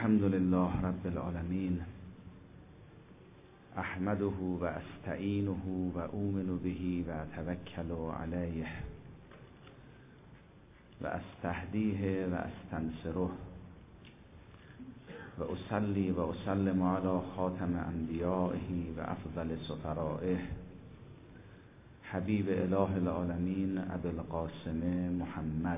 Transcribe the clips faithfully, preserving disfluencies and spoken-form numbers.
الحمد لله رب العالمين احمده و استعینه و اؤمن به و اتوکل علیه و استهدیه و استنصره و اصلی و اسلم علی خاتم انبیائه و افضل سفرائه حبیب اله العالمین ابی القاسم محمد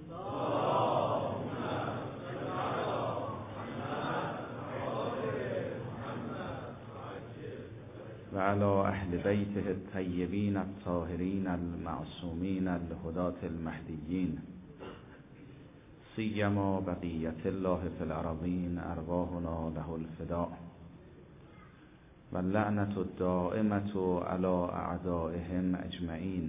و علی اهل بیته الطیبین الطاهرین المعصومین الهداة المهدیین سیما بقیت الله فی الارضین ارواحنا له الفداء و اللعنة الدائمة علی اعدائهم اجمعین.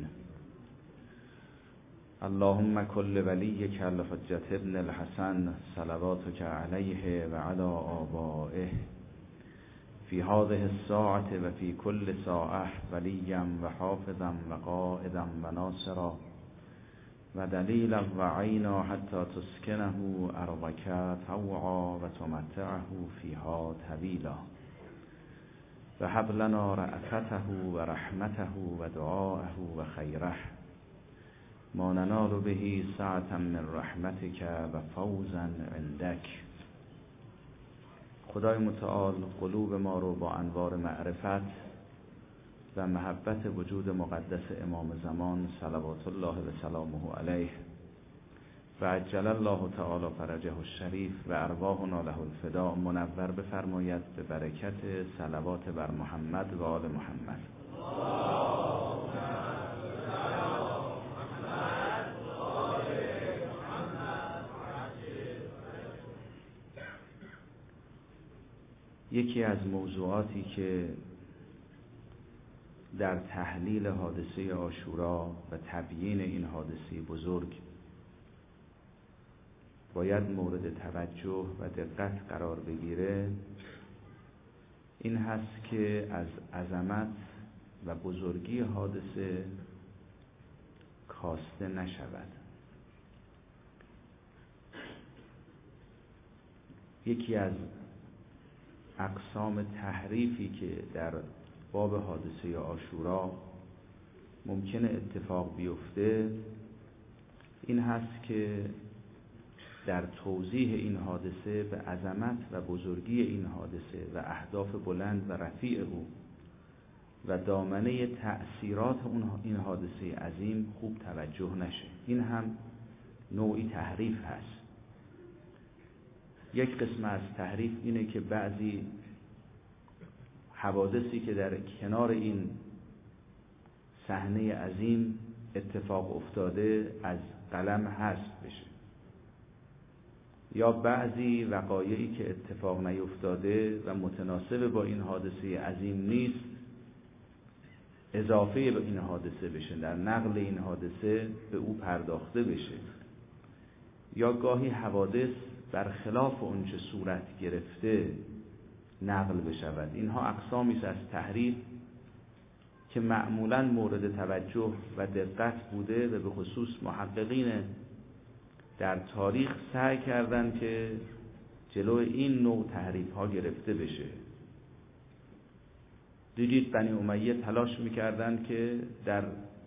اللهم کل ولیک الحجة ابن الحسن صلواتک علیه و علی آبائه فی هذه الساعة و فی کل ساعة ولیا و حافظا و قائدا و ناصرا و دلیلا و عینا حتی تسکنه ارضک طوعا و تمتعه فیها طویلا و هب لنا رأفته و رحمته و دعاءه و خیره ما ننال به سعة من رحمتک و فوزا عندک. خدای متعال قلوب ما رو با انوار معرفت و محبت وجود مقدس امام زمان صلوات الله و سلامه علیه و عجل الله تعالی فرجه الشریف و ارواحنا له الفداء منور بفرماید به برکت صلوات بر محمد و آل محمد. یکی از موضوعاتی که در تحلیل حادثه عاشورا و تبیین این حادثه بزرگ باید مورد توجه و دقت قرار بگیره این هست که از عظمت و بزرگی حادثه کاسته نشود. یکی از اقسام تحریفی که در باب حادثه عاشورا ممکنه اتفاق بیفته این هست که در توضیح این حادثه به عظمت و بزرگی این حادثه و اهداف بلند و رفیع او و دامنه تأثیرات اون این حادثه عظیم خوب توجه نشه. این هم نوعی تحریف هست. یک قسم از تحریف اینه که بعضی حوادثی که در کنار این صحنه عظیم اتفاق افتاده از قلم حذف بشه، یا بعضی وقایعی که اتفاق نیفتاده و متناسب با این حادثه عظیم نیست اضافه به این حادثه بشه، در نقل این حادثه به او پرداخته بشه، یا گاهی حوادث برخلاف اونچه صورت گرفته نقل بشود. اینها اقسامی است از تحریف که معمولاً مورد توجه و دقت بوده و به خصوص محققین در تاریخ سعی کردند که جلوی این نوع تحریف ها گرفته بشه. دیدید بنی امیه تلاش میکردند که در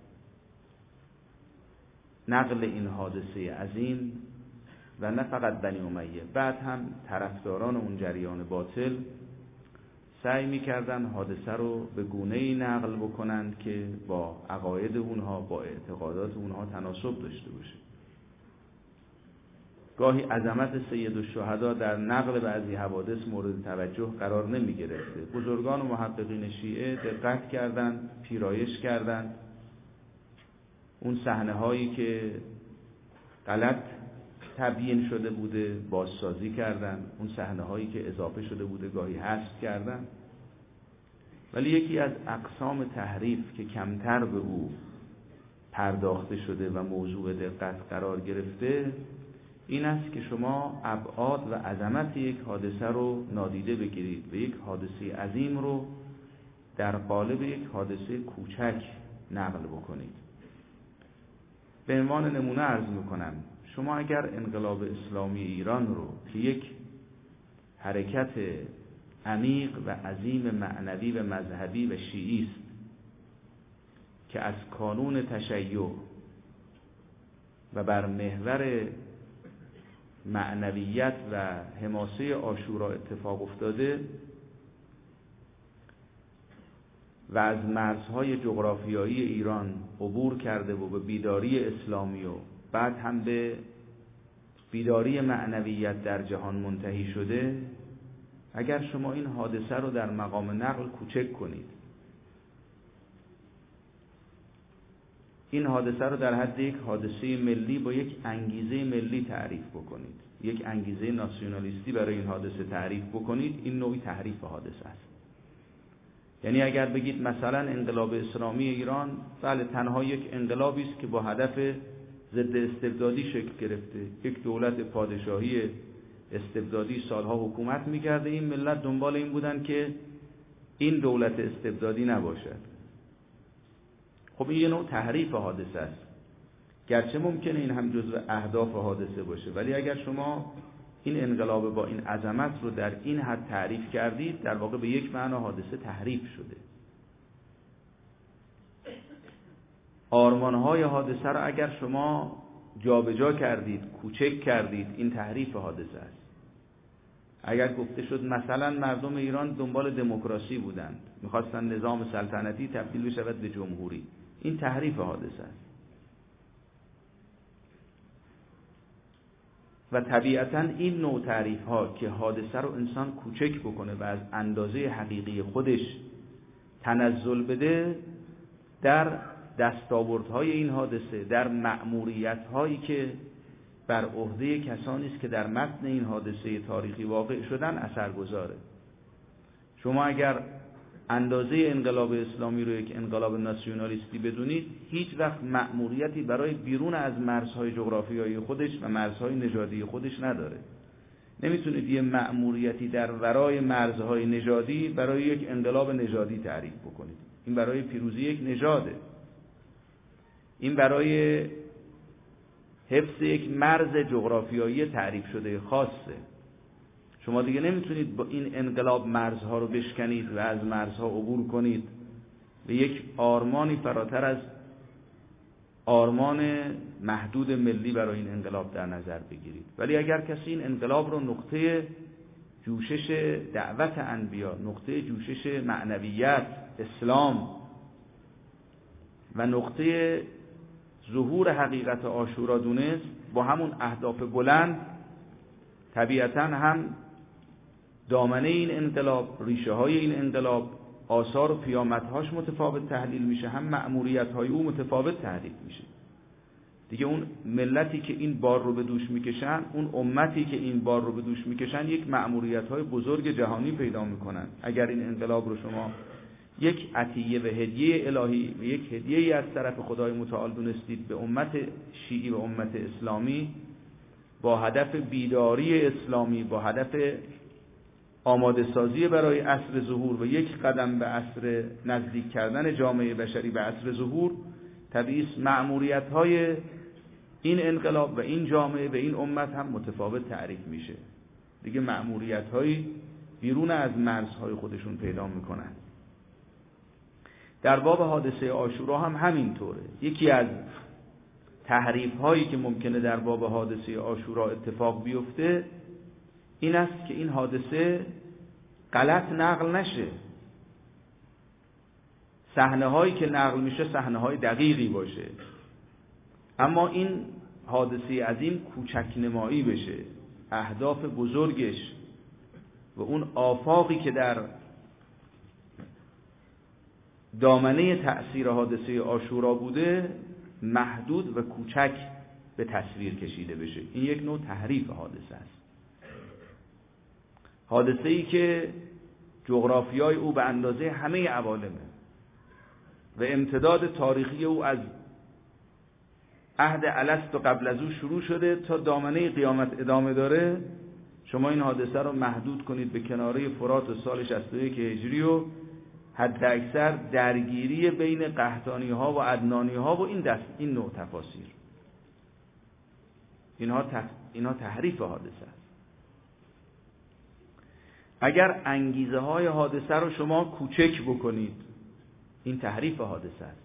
نقل این حادثه عظیم و نه فقط بنی امیه، بعد هم طرفداران اون جریان باطل سعی می‌کردن حادثه رو به گونه‌ای نقل بکنند که با عقاید اونها، با اعتقادات اونها تناسب داشته باشه. گاهی عظمت سید الشهدا در نقل بعضی حوادث مورد توجه قرار نمی‌گرفته. بزرگان و محققین شیعه دقت کردند، پیرایش کردند، اون صحنه‌هایی که غلط تبیین شده بوده بازسازی کردن، اون صحنه هایی که اضافه شده بوده گاهی حذف کردن. ولی یکی از اقسام تحریف که کمتر به او پرداخته شده و موضوع دقت قرار گرفته این است که شما ابعاد و عظمت یک حادثه رو نادیده بگیرید و یک حادثه عظیم رو در قالب یک حادثه کوچک نقل بکنید. به عنوان نمونه عرض میکنم، شما اگر انقلاب اسلامی ایران رو که یک حرکت عمیق و عظیم معنوی و مذهبی و شیعی است که از کانون تشیع و بر محور معنویت و حماسه عاشورا اتفاق افتاده و از مرزهای جغرافیایی ایران عبور کرده و به بیداری اسلامی و بعد هم به بیداری معنویت در جهان منتهی شده، اگر شما این حادثه رو در مقام نقل کوچک کنید، این حادثه رو در حد یک حادثه ملی با یک انگیزه ملی تعریف بکنید، یک انگیزه ناسیونالیستی برای این حادثه تعریف بکنید، این نوعی تحریف حادثه است. یعنی اگر بگید مثلا انقلاب اسلامی ایران بله تنها یک انقلابی است که با هدف ضد استبدادی شکل گرفته، یک دولت پادشاهی استبدادی سالها حکومت میکرده، این ملت دنبال این بودن که این دولت استبدادی نباشد. خب این یه نوع تحریف حادثه است، گرچه ممکنه این هم جزو اهداف حادثه باشه، ولی اگر شما این انقلاب با این عظمت رو در این حد تعریف کردید، در واقع به یک معنا حادثه تحریف شده. آرمانهای حادثه رو اگر شما جابجا کردید، کوچک کردید، این تحریف حادثه است. اگر گفته شد مثلا مردم ایران دنبال دموکراسی بودند، میخواستن نظام سلطنتی تبدیل بشود به جمهوری، این تحریف حادثه است. و طبیعتاً این نوع تعریف ها که حادثه رو انسان کوچک بکنه و از اندازه حقیقی خودش تنزل بده، در دستاوردهای این حادثه، در مأموریت‌هایی که بر عهده کسانی است که در متن این حادثه تاریخی واقع شدن اثرگذاره. شما اگر اندازه انقلاب اسلامی رو یک انقلاب ناسیونالیستی بدونید، هیچ وقت مأموریتی برای بیرون از مرزهای جغرافیایی خودش و مرزهای نژادی خودش نداره. نمیتونید یه مأموریتی در ورای مرزهای نژادی برای یک انقلاب نژادی تعریف بکنید. این برای پیروزی یک نژاده، این برای حفظ یک مرز جغرافیایی تعریف شده خاصه. شما دیگه نمیتونید با این انقلاب مرزها رو بشکنید و از مرزها عبور کنید به یک آرمانی فراتر از آرمان محدود ملی برای این انقلاب در نظر بگیرید. ولی اگر کسی این انقلاب رو نقطه جوشش دعوت انبیا، نقطه جوشش معنویت، اسلام و نقطه ظهور حقیقت عاشورا دونست، با همون اهداف بلند، طبیعتاً هم دامنه این انقلاب، ریشه های این انقلاب، آثار و پیامدهاش متفاوت تحلیل میشه، هم مأموریت های او متفاوت تحلیل میشه. دیگه اون ملتی که این بار رو به دوش میکشن، اون امتی که این بار رو به دوش میکشن، یک مأموریت های بزرگ جهانی پیدا میکنن. اگر این انقلاب رو شما یک عطیه و هدیه الهی و یک هدیه‌ای از طرف خدای متعال دونستید به امت شیعی و امت اسلامی، با هدف بیداری اسلامی، با هدف آماده سازی برای عصر ظهور و یک قدم به عصر نزدیک کردن جامعه بشری به عصر ظهور، طبیعی است مأموریت‌های این انقلاب و این جامعه و این امت هم متفاوت تعریف میشه. دیگه مأموریت‌های بیرون از مرزهای خودشون پیدا میکنن. در باب حادثه عاشورا هم همینطوره. یکی از تحریف هایی که ممکنه در باب حادثه عاشورا اتفاق بیفته این است که این حادثه غلط نقل نشه. صحنه هایی که نقل میشه صحنه های دقیقی باشه، اما این حادثه عظیم کوچک نمایی بشه، اهداف بزرگش و اون آفاقی که در دامنه تأثیر حادثه عاشورا بوده محدود و کوچک به تصویر کشیده بشه. این یک نوع تحریف حادثه است. حادثه‌ای که جغرافیای او به اندازه همه عوالمه و امتداد تاریخی او از عهد الست و قبل از او شروع شده تا دامنه قیامت ادامه داره. شما این حادثه رو محدود کنید به کناره فرات و سال شصت و یک هجری و حد اکثر درگیری بین قحطانی ها و عدنانی ها و این دست این نوع تفاسیر، اینها تف... اینها تحریف حادثه است. اگر انگیزه های حادثه رو شما کوچک بکنید، این تحریف حادثه است.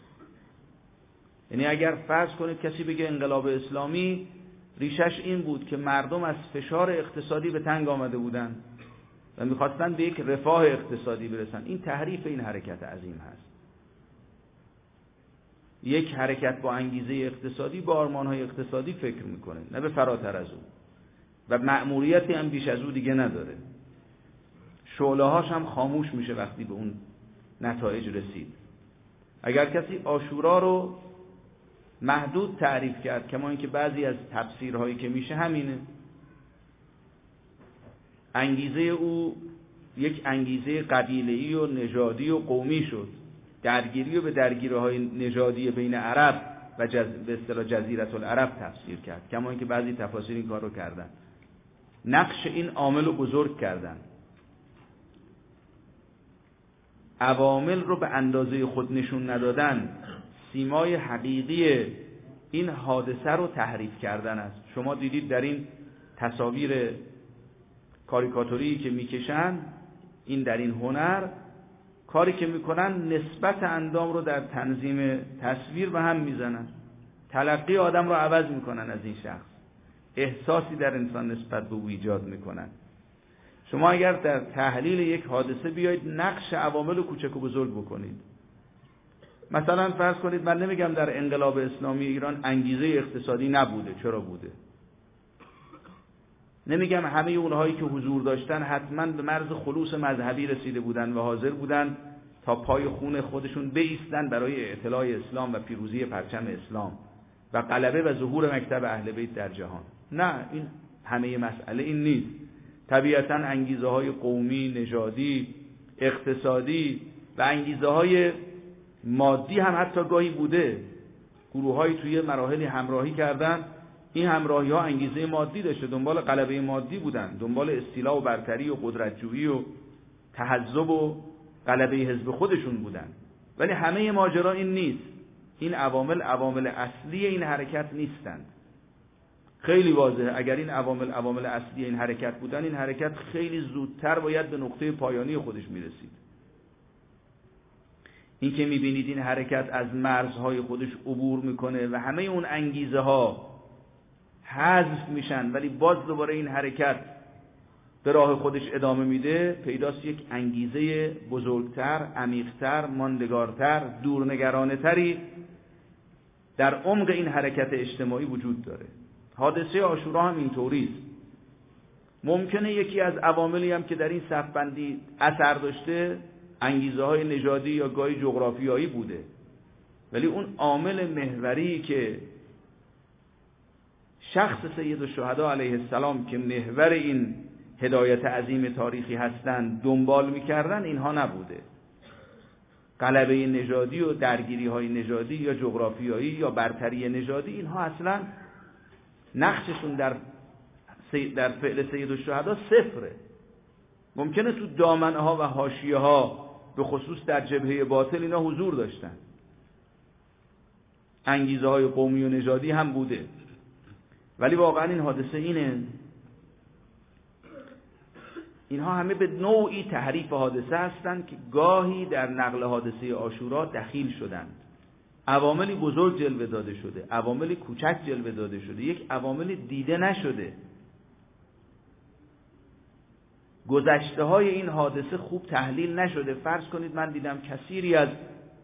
یعنی اگر فرض کنید کسی بگه انقلاب اسلامی ریشش این بود که مردم از فشار اقتصادی به تنگ آمده بودند و میخواستن به یک رفاه اقتصادی برسن، این تحریف این حرکت عظیم هست. یک حرکت با انگیزه اقتصادی با آرمانهای اقتصادی فکر میکنه، نه به فراتر از اون، و مأموریتی هم بیش از اون دیگه نداره. شعله هاش هم خاموش میشه وقتی به اون نتایج رسید. اگر کسی عاشورا رو محدود تعریف کرد، کما اینکه بعضی از تفسیرهایی که میشه همینه، انگیزه او یک انگیزه قبیله‌ای و نژادی و قومی شد، درگیری رو به درگیری‌های نژادی بین عرب و جز... به اصطلاح جزیره العرب تفسیر کرد، کما اینکه بعضی تفاسیر این کار رو کردن. نقش این عامل رو بزرگ کردن، عوامل رو به اندازه خود نشون ندادن، سیمای حقیقی این حادثه رو تحریف کردن است. شما دیدید در این تصاویر کاریکاتوری که میکشن، این در این هنر کاری که میکنن نسبت اندام رو در تنظیم تصویر به هم میزنن، تلقی آدم رو عوض میکنن از این شخص، احساسی در انسان نسبت به او ایجاد میکنن. شما اگر در تحلیل یک حادثه بیایید نقش عوامل رو کوچک و بزرگ بکنید، مثلا فرض کنید من نمیگم در انقلاب اسلامی ایران انگیزه اقتصادی نبوده، چرا بوده؟ نمیگم همه اونهایی که حضور داشتن حتما به مرز خلوص مذهبی رسیده بودن و حاضر بودن تا پای خون خودشون بایستن برای اعتلاع اسلام و پیروزی پرچم اسلام و غلبه و ظهور مکتب اهل بیت در جهان. نه، این همه مسئله این نیست. طبیعتاً انگیزه های قومی، نژادی، اقتصادی و انگیزه های مادی هم حتی گاهی بوده. گروه های توی مراحلی همراهی کردن، این همراهی ها انگیزه مادی داشته، دنبال غلبه مادی بودن، دنبال استیلا و برتری و قدرتجویی و تحزب و غلبه حزب خودشون بودن. ولی همه ماجرا این نیست. این عوامل عوامل اصلی این حرکت نیستند. خیلی واضحه اگر این عوامل عوامل اصلی این حرکت بودن، این حرکت خیلی زودتر باید به نقطه پایانی خودش میرسید. این که میبینید این حرکت از مرزهای خودش عبور میکنه و همه اون انگیزه ها حذف میشن، ولی باز دوباره این حرکت به راه خودش ادامه میده، پیداست یک انگیزه بزرگتر، عمیقتر، ماندگارتر، دورنگرانه‌تری در عمق این حرکت اجتماعی وجود داره. حادثه عاشورا هم اینطوریه. ممکنه یکی از عواملی هم که در این صف بندی اثر داشته انگیزه های نژادی یا گاهی جغرافیایی بوده، ولی اون عامل محوری که شخص سید الشهدا علیه السلام که محور این هدایت عظیم تاریخی هستند دنبال میکردن، اینها نبوده. غلبه نژادی و درگیری های نژادی یا جغرافیایی یا برتری نژادی، اینها اصلا نقششون در در فعل سید الشهدا صفره. ممکنه تو دامنه ها و حاشیه ها به خصوص در جبهه باطل اینا حضور داشتن، انگیزه های قومی و نژادی هم بوده، ولی واقعا این حادثه اینه. اینها همه به نوعی تحریف حادثه هستند که گاهی در نقل حادثه عاشورا دخیل شدند. عواملی بزرگ جلوه داده شده، عواملی کوچک جلوه داده شده، یک عواملی دیده نشده. گذشته های این حادثه خوب تحلیل نشده. فرض کنید من دیدم کثیری از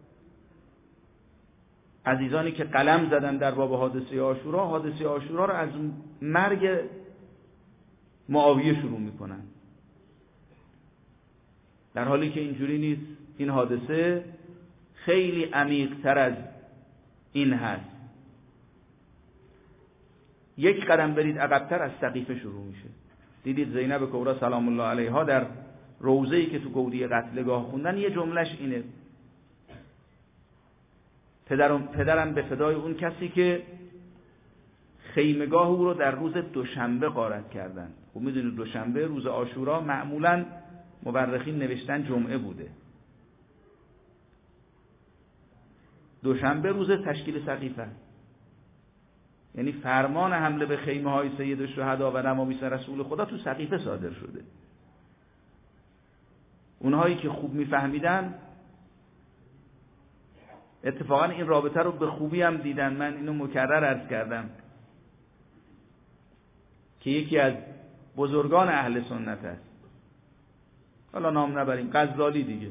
عزیزانی که قلم زدن در باب حادثه عاشورا، حادثه عاشورا رو از مرگ معاویه شروع میکنن، در حالی که اینجوری نیست. این حادثه خیلی عمیق‌تر از این هست. یک قدم برید عقب‌تر از سقیفه شروع میشه. دیدید زینب کبری سلام الله علیها در روضه‌ای که تو گودی قتلگاه خوندن یه جملهش اینه: پدرم پدرم به فدای اون کسی که خیمگاه او رو در روز دوشنبه غارت کردن. خب میدونید دوشنبه روز عاشورا معمولاً مورخین نوشتن جمعه بوده. دوشنبه روز تشکیل سقیفه، یعنی فرمان حمله به خیمه های سید الشهدا و نمامیس رسول خدا تو سقیفه صادر شده. اونهایی که خوب میفهمیدن اتفاقا این رابطه رو به خوبی هم دیدن. من اینو مکرر عرض کردم که یکی از بزرگان اهل سنت است، حالا نام نبریم، غزالی دیگه،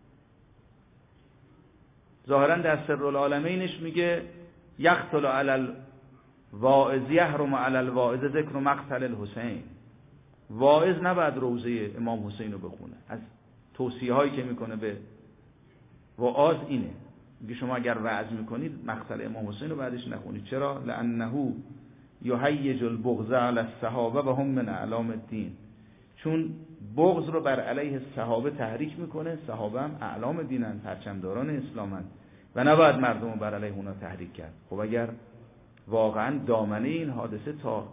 ظاهرا در سرالعالمینش میگه یقتل علی الواعظ یحرم علی الواعظ ذکر مقتل الحسین. واعظ نباید روضه امام حسین رو بخونه. از توصیه هایی که میکنه به واعظ اینه، میگه شما اگر وعظ میکنید مقتل امام حسین رو بعدش نخونید. چرا؟ لانه یهیج البغض علی الصحابه و هم من اعلام الدین. چون بغض رو بر علیه صحابه تحریک میکنه. صحابه هم اعلام دینن، پرچمداران اسلامن و نباید مردم رو بر علیه اونا تحریک کرد. خب اگر واقعا دامنه این حادثه تا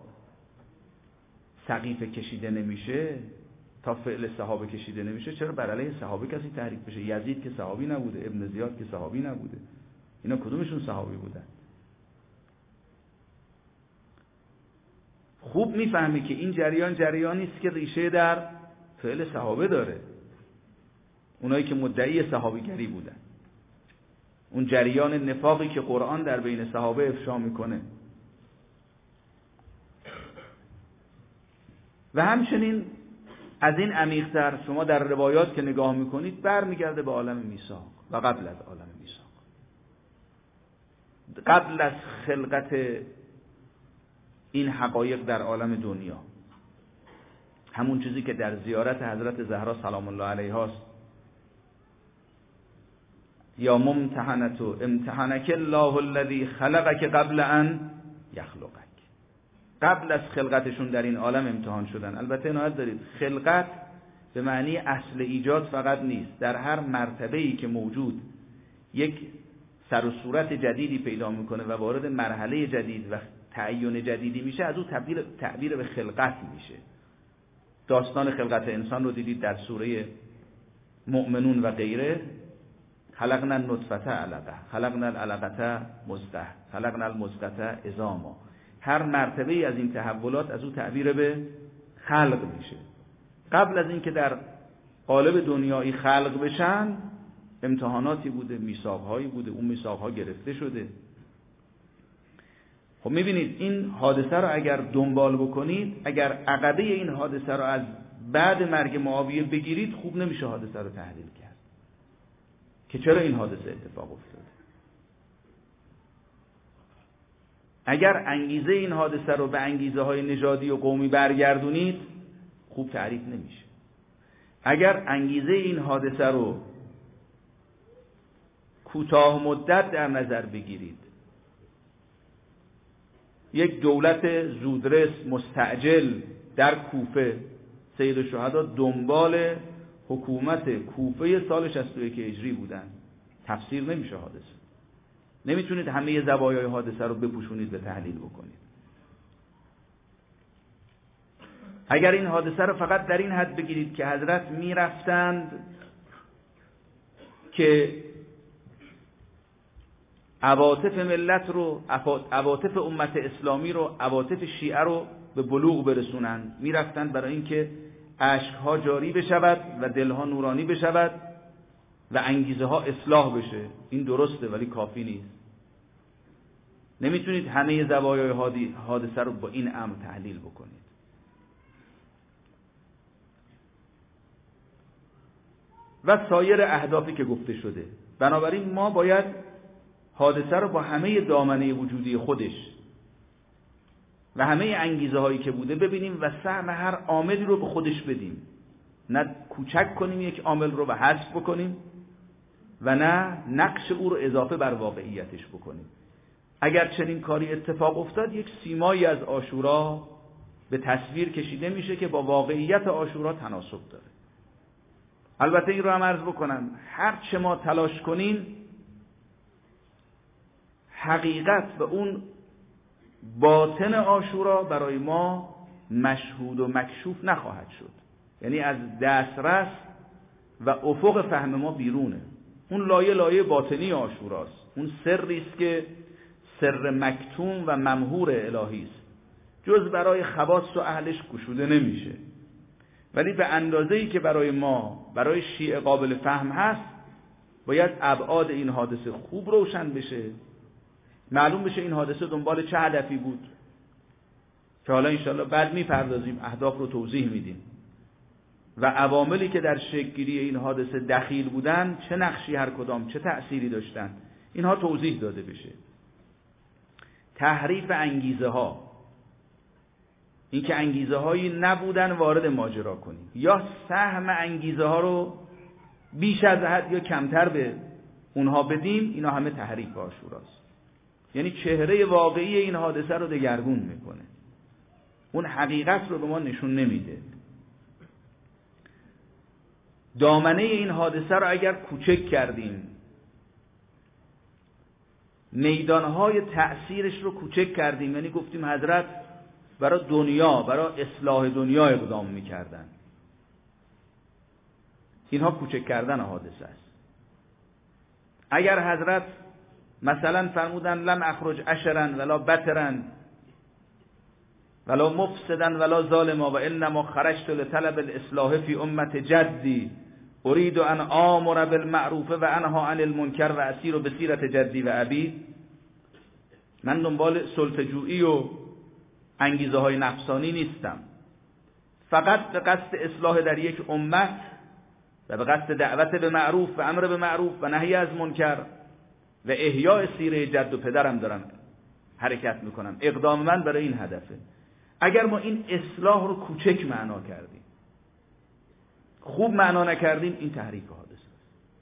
سقیفه کشیده نمیشه، تا فعل صحابه کشیده نمیشه، چرا بر علیه صحابه کسی تحریک بشه؟ یزید که صحابی نبوده، ابن زیاد که صحابی نبوده، اینا کدومشون صحابی بودن؟ خوب میفهمی که این جریان جریانی است که ریشه در فعل صحابه داره. اونایی که مدعی صحابیگری بودن، اون جریان نفاقی که قرآن در بین صحابه افشا میکنه. و همچنین از این عمیق‌تر شما در روایات که نگاه میکنید برمیگرده به عالم میثاق و قبل از عالم میثاق، قبل از خلقت این حقایق در عالم دنیا. همون چیزی که در زیارت حضرت زهرا سلام الله علیها است، یا ممتحنت امتحنک الله الذی خلقک قبل ان یخلقک. قبل از خلقتشون در این عالم امتحان شدن. البته عنایت دارید خلقت به معنی اصل ایجاد فقط نیست. در هر مرتبه‌ای که موجود یک سر و صورت جدیدی پیدا میکنه و وارد مرحله جدید و تعین جدیدی میشه، از او تعبیر تعبیر به خلقت میشه. داستان خلقت انسان رو دیدید در سوره مؤمنون و غیره. خلقنا النطفه علقه، خلقنا العلقه مضغه، خلقنا المضغه عظاما. هر مرتبه ای از این تحولات از او تعبیر به خلق میشه. قبل از اینکه در قالب دنیایی خلق بشن امتحاناتی بوده، میثاق‌هایی بوده، اون میثاق‌ها گرفته شده. خب میبینید این حادثه رو اگر دنبال بکنید، اگر عقبه این حادثه رو از بعد مرگ معاویه بگیرید، خوب نمیشه حادثه رو تحلیل کرد که چرا این حادثه اتفاق افتاده. اگر انگیزه این حادثه رو به انگیزه های نژادی و قومی برگردونید، خوب تعریف نمیشه. اگر انگیزه این حادثه رو کوتاه مدت در نظر بگیرید، یک دولت زودرس مستعجل در کوفه، سید الشهدا دنبال حکومت کوفه سال شصت و یک هجری بودن، تفسیر نمیشه حادثه. نمیتونید همه زوایای حادثه رو بپوشونید به تحلیل بکنید. اگر این حادثه رو فقط در این حد بگیرید که حضرت میرفتند که عواطف ملت رو، عواطف امت اسلامی رو، عواطف شیعه رو به بلوغ برسونند، میرفتند برای اینکه اشکها جاری بشود و دلها نورانی بشود و انگیزه ها اصلاح بشه. این درسته ولی کافی نیست. نمیتونید همه زوایای حادثه رو با این امر تحلیل بکنید. و سایر اهدافی که گفته شده. بنابراین ما باید حادثه رو با همه دامنه وجودی خودش و همه انگیزه هایی که بوده ببینیم و سهم هر عاملی رو به خودش بدیم. نه کوچک کنیم یک عامل رو و حذف بکنیم و نه نقش او رو اضافه بر واقعیتش بکنیم. اگر چنین کاری اتفاق افتاد، یک سیمایی از عاشورا به تصویر کشیده میشه که با واقعیت عاشورا تناسب داره. البته این رو هم عرض بکنم، هر چه ما تلاش کنیم حقیقت و اون باطن عاشورا برای ما مشهود و مکشوف نخواهد شد. یعنی از دسترس و افق فهم ما بیرونه. اون لایه لایه باطنی عاشوراست. اون سری است که سر مکتوم و ممهور الهی است، جز برای خواص و اهلش گشوده نمیشه. ولی به اندازه‌ای که برای ما، برای شیعه قابل فهم هست، باید ابعاد این حادثه خوب روشن بشه، معلوم بشه این حادثه دنبال چه هدفی بود، که حالا انشاءالله بعد میپردازیم، اهداف رو توضیح میدیم، و عواملی که در شکل‌گیری این حادثه دخیل بودن چه نقشی هر کدام، چه تأثیری داشتن، اینها توضیح داده بشه. تحریف انگیزه ها، این که انگیزه هایی نبودن وارد ماجرا کنیم، یا سهم انگیزه ها رو بیش از حد یا کمتر به اونها بدیم، اینا همه تحریف عاشوراست. یعنی چهره واقعی این حادثه رو دگرگون میکنه، اون حقیقت رو به ما نشون نمیده. دامنه این حادثه رو اگر کوچک کردیم، میدانهای تأثیرش رو کوچک کردیم، یعنی گفتیم حضرت برای دنیا، برای اصلاح دنیا اقدام میکردن، اینها کوچک کردن حادثه است. اگر حضرت مثلا فرمودن لم اخرج اشرا ولا بترا ولا مفسدا ولا ظالما و انما خرجت لطلب الاصلاح فی امت جدی اريد ان آمر بالمعروف و انهى عن المنکر و اسیر بسیرت جدی و ابی، من دنبال سلطه‌جویی و انگیزه های نفسانی نیستم، فقط به قصد اصلاح در یک امت و به قصد دعوت به معروف و امر به معروف و نهی از منکر و احیاء سیره جد و پدرم دارم حرکت میکنم. اقدام من برای این هدفه. اگر ما این اصلاح رو کوچک معنا کردیم، خوب معنا نکردیم، این تحریف حادثه است.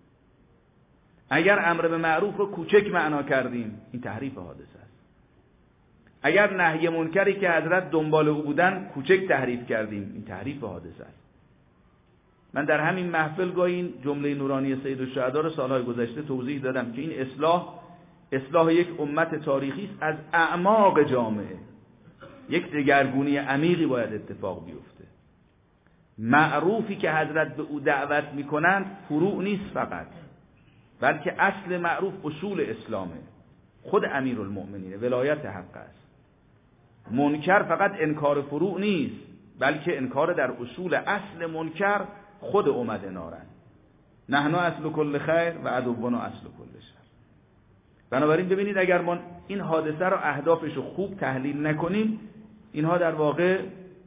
اگر امر به معروف رو کوچک معنا کردیم، این تحریف حادثه است. اگر نهی منکری که حضرت دنبال او بودن کوچک تحریف کردیم، این تحریف حادثه است. من در همین محفل گاهی این جمله نورانی سید الشهدا رو سالهای گذشته توضیح دادم که این اصلاح اصلاح یک امت تاریخی است از اعماق جامعه، یک دگرگونی عمیقی باید اتفاق بیفته. معروفی که حضرت به او دعوت میکنند فروع نیست فقط، بلکه اصل معروف اصول اسلامه، خود امیرالمؤمنین ولایت حق است. منکر فقط انکار فروع نیست، بلکه انکار در اصول اصل منکر خود اومد نارن. نحن اصل کل خیر و عدونا اصل کل شر. بنابراین ببینید اگر ما این حادثه رو اهدافش رو خوب تحلیل نکنیم، اینها در واقع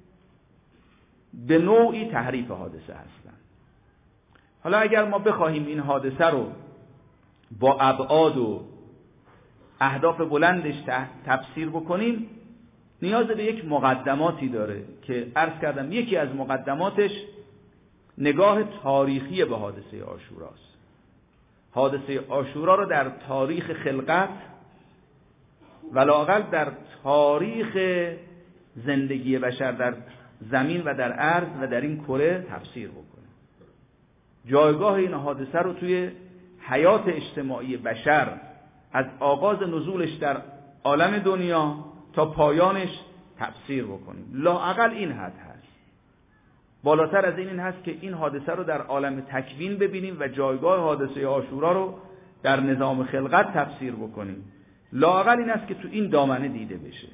به نوعی تحریف حادثه هستند. حالا اگر ما بخواهیم این حادثه رو با ابعاد و اهداف بلندش تفسیر بکنیم، نیاز به یک مقدماتی داره که عرض کردم یکی از مقدماتش نگاه تاریخی به حادثه عاشوراست. حادثه عاشورا رو در تاریخ خلقت و لااقل در تاریخ زندگی بشر در زمین و در ارض و در این کره تفسیر بکنیم. جایگاه این حادثه رو توی حیات اجتماعی بشر از آغاز نزولش در عالم دنیا تا پایانش تفسیر بکنیم. لااقل این حد هست. بالاتر از این این هست که این حادثه رو در عالم تکوین ببینیم و جایگاه حادثه عاشورا رو در نظام خلقت تفسیر بکنیم. لااقل این است که تو این دامنه دیده بشه.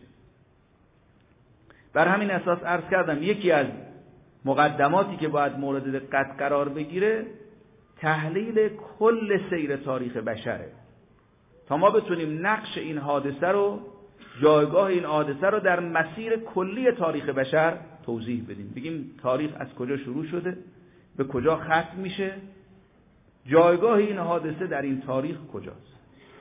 بر همین اساس عرض کردم یکی از مقدماتی که باید مورد دقت قرار بگیره تحلیل کل سیر تاریخ بشره، تا ما بتونیم نقش این حادثه رو، جایگاه این حادثه رو در مسیر کلی تاریخ بشر توضیح بدیم. بگیم تاریخ از کجا شروع شده، به کجا ختم میشه، جایگاه این حادثه در این تاریخ کجاست.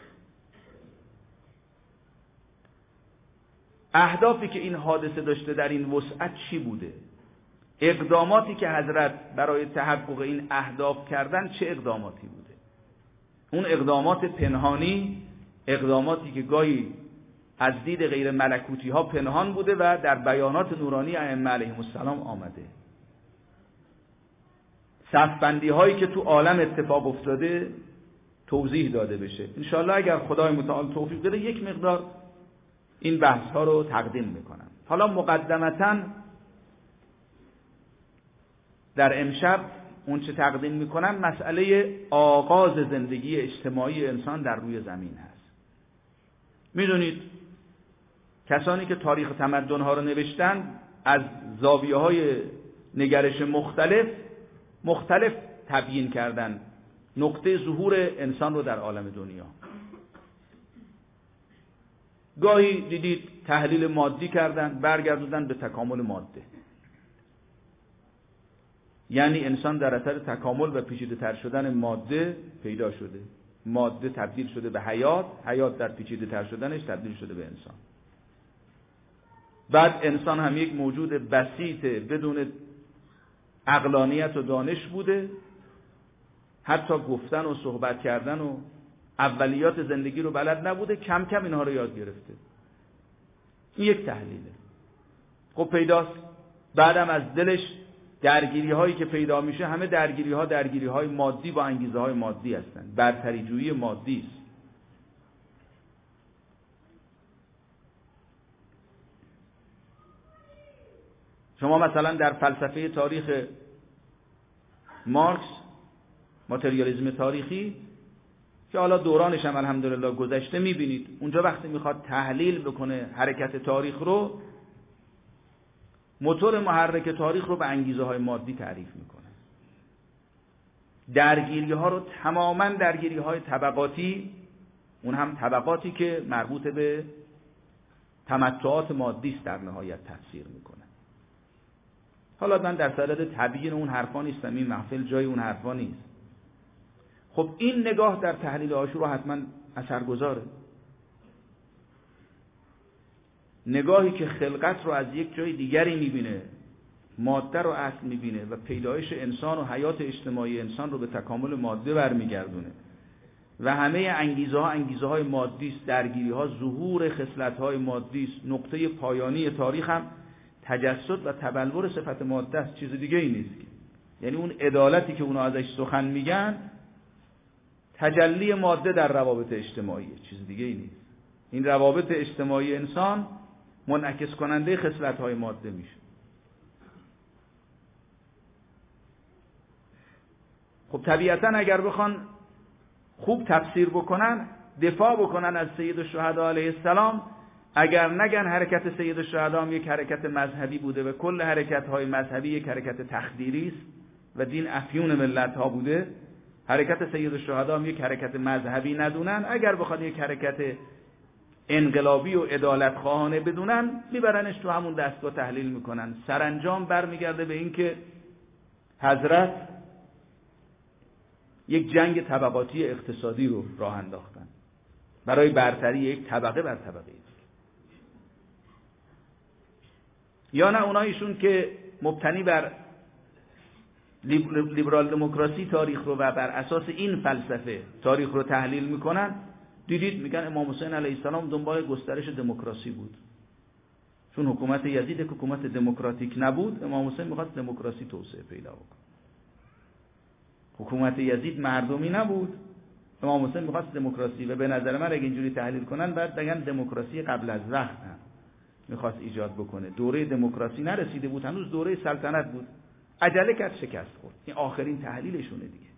اهدافی که این حادثه داشته در این وسعت چی بوده؟ اقداماتی که حضرت برای تحقق این اهداف کردن چه اقداماتی بوده؟ اون اقدامات پنهانی، اقداماتی که گاهی از دید غیر ملکوتی ها پنهان بوده و در بیانات نورانی ائمه علیهم السلام آمده. صفبندی هایی که تو عالم اتفاق افتاده توضیح داده بشه. انشاءالله اگر خدای متعال توفیق بده یک مقدار این بحث ها رو تقدیم میکنم. حالا مقدمتاً در امشب اون چه تقدیم میکنم مسئله آغاز زندگی اجتماعی انسان در روی زمین هست. میدونید کسانی که تاریخ تمدن ها رو نوشتن از زاویه های نگرش مختلف مختلف تبیین کردن نقطه ظهور انسان رو در عالم دنیا. گاهی دیدید تحلیل مادی کردن، برگردوندن به تکامل ماده، یعنی انسان در اثر تکامل و پیچیده تر شدن ماده پیدا شده، ماده تبدیل شده به حیات، حیات در پیچیده تر شدنش تبدیل شده به انسان. بعد انسان هم یک موجود بسیط بدون عقلانیت و دانش بوده، حتی گفتن و صحبت کردن و اولیات زندگی رو بلد نبوده، کم کم اینها رو یاد گرفته. این یک تحلیله. خب پیداست بعدم از دلش درگیری هایی که پیدا میشه، همه درگیری ها درگیری های مادی با انگیزه های مادی هستند، برتری جویی مادی است. شما مثلا در فلسفه تاریخ مارکس، ماتریالیسم تاریخی که حالا دورانش هم الحمدلله گذشته، میبینید اونجا وقتی میخواد تحلیل بکنه حرکت تاریخ رو، موتور محرک تاریخ رو به انگیزه های مادی تعریف میکنه. درگیری ها رو تماما درگیری های طبقاتی، اون هم طبقاتی که مربوط به تمتعات مادی است، در نهایت تفسیر میکنه. حالا من در صدد تبیین اون حرفا نیستم، این محفل جای اون حرفا نیست. خب این نگاه در تحلیل عاشورا حتما اثرگذاره. نگاهی که خلقت رو از یک جای دیگری میبینه، ماده رو اصل میبینه و پیدایش انسان و حیات اجتماعی انسان رو به تکامل ماده برمیگردونه و همه انگیزه ها انگیزه های مادی است، درگیری ها ظهور خصلت های مادی است، نقطه پایانی تاریخ هم تجسد و تبلور صفت ماده است، چیز دیگه ای نیست. یعنی اون عدالتی که اونا ازش سخن میگن تجلی ماده در روابط اجتماعی، چیز دیگه ای نیست. این روابط اجتماعی انسان منعکس کننده خصلت های ماده میشه. خب طبیعتا اگر بخوان خوب تفسیر بکنن، دفاع بکنن از سید الشهدا علیه السلام، اگر نگن حرکت سید الشهدا هم یک حرکت مذهبی بوده و کل حرکت های مذهبی یک حرکت تخدیری است و دین افیون ملت ها بوده، حرکت سید الشهدا هم یک حرکت مذهبی ندونن، اگر بخواد یک حرکت انقلابی و عدالت خواهانه بدونن، میبرنش تو همون دستگاه تحلیل میکنن. سرانجام برمیگرده به این که حضرت یک جنگ طبقاتی اقتصادی رو راه انداختن برای برتری یک طبقه بر طبقه. یا نه اونایشون که مبتنی بر لیبرال دموکراسی تاریخ رو و بر اساس این فلسفه تاریخ رو تحلیل میکنن، دیدید میگن امام حسین علیه السلام دنبال گسترش دموکراسی بود، چون حکومت یزید حکومت دموکراتیک نبود، امام حسین میخواست دموکراسی توسعه پیدا بکنه. حکومت یزید مردمی نبود، امام حسین میخواست دموکراسی، و به نظر من اگه اینجوری تحلیل کنن بعد بگن دموکراسی قبل از وقت هم میخواست ایجاد بکنه. دوره دموکراسی نرسیده بود، هنوز دوره سلطنت بود، عجله کرد شکست خورد. این آخرین تحلیلشونه دیگه.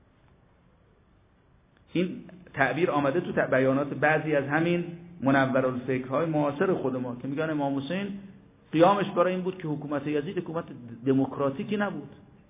این تعبیر آمده تو بیانات بعضی از همین منورالفکرهای معاصر خود ما که میگن امام حسین قیامش برای این بود که حکومت یزید حکومت دموکراتیکی نبود،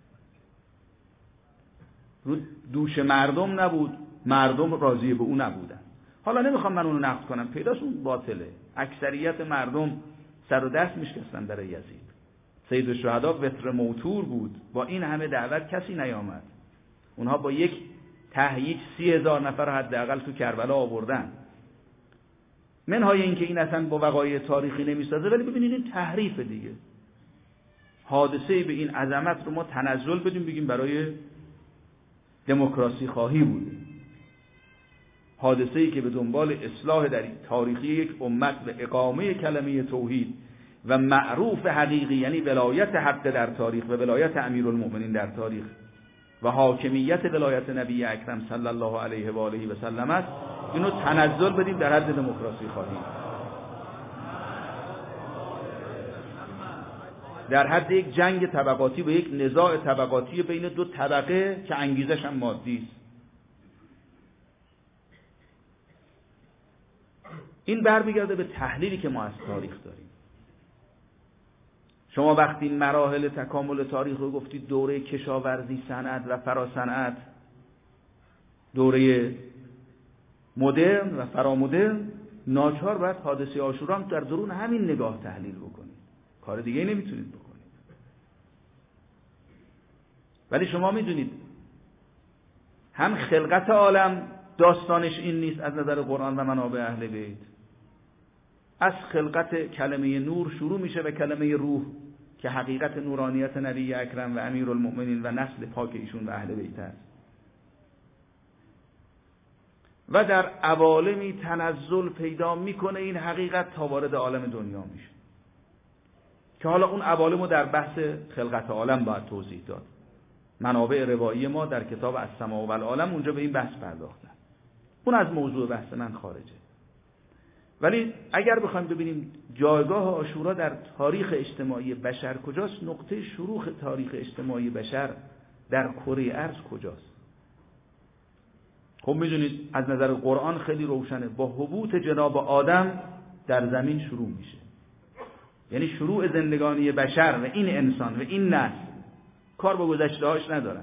رو دوش مردم نبود، مردم راضی به اون نبودن. حالا نمیخوام من اونو نقد کنم، پیداست اون باطله. اکثریت مردم سر و دست میشکستن برای یزید. سید الشهدا وتر موتور بود، با این همه دعوت کسی نیامد. اونها با یک تهییج سی هزار نفر حداقل تو کربلا آوردن. منهای این که این اصلا با وقایع تاریخی نمیسازه، ولی ببینید این تحریف دیگه. حادثه به این عظمت رو ما تنزل بدیم بگیم برای دموکراسی خواهی بوده. حادثه‌ای که به دنبال اصلاح در تاریخی یک امت و اقامه کلمه توحید و معروف حقیقی، یعنی ولایت حق در تاریخ و ولایت امیرالمؤمنین در تاریخ و حاکمیت ولایت نبی اکرم صلی الله علیه و آله و سلم است، اینو تنزل بدیم در حد دموکراسی خواهی، در حد یک جنگ طبقاتی و یک نزاع طبقاتی بین دو طبقه که انگیزش هم مادی است. این برمیگرده به تحلیلی که ما از تاریخ داریم. شما وقتی مراحل تکامل تاریخ رو گفتید، دوره کشاورزی، صنعت و فراصنعت، دوره مدرن و فرامدرن، ناچار باید حادثه عاشورا هم در درون همین نگاه تحلیل بکنید. کار دیگه نمیتونید بکنید. ولی شما میدونید هم خلقت عالم داستانش این نیست از نظر قرآن و منابع اهل بیت. از خلقت کلمه نور شروع میشه و کلمه روح که حقیقت نورانیت نبی اکرم و امیرالمؤمنین و نسل پاک ایشون و اهل بیت است. و در عوالمی تنزل پیدا میکنه این حقیقت تا وارد عالم دنیا میشه، که حالا اون عوالم رو در بحث خلقت عالم باید توضیح داد. منابع روایی ما در کتاب السماء و العالم اونجا به این بحث پرداختن. اون از موضوع بحث من خارجه. ولی اگر بخوایم ببینیم جایگاه عاشورا در تاریخ اجتماعی بشر کجاست، نقطه شروع تاریخ اجتماعی بشر در کره ارض کجاست؟ خب میدونید از نظر قرآن خیلی روشنه، با هبوط جناب آدم در زمین شروع میشه. یعنی شروع زندگانی بشر و این انسان و این نسل کار با گذشته هاش ندارن.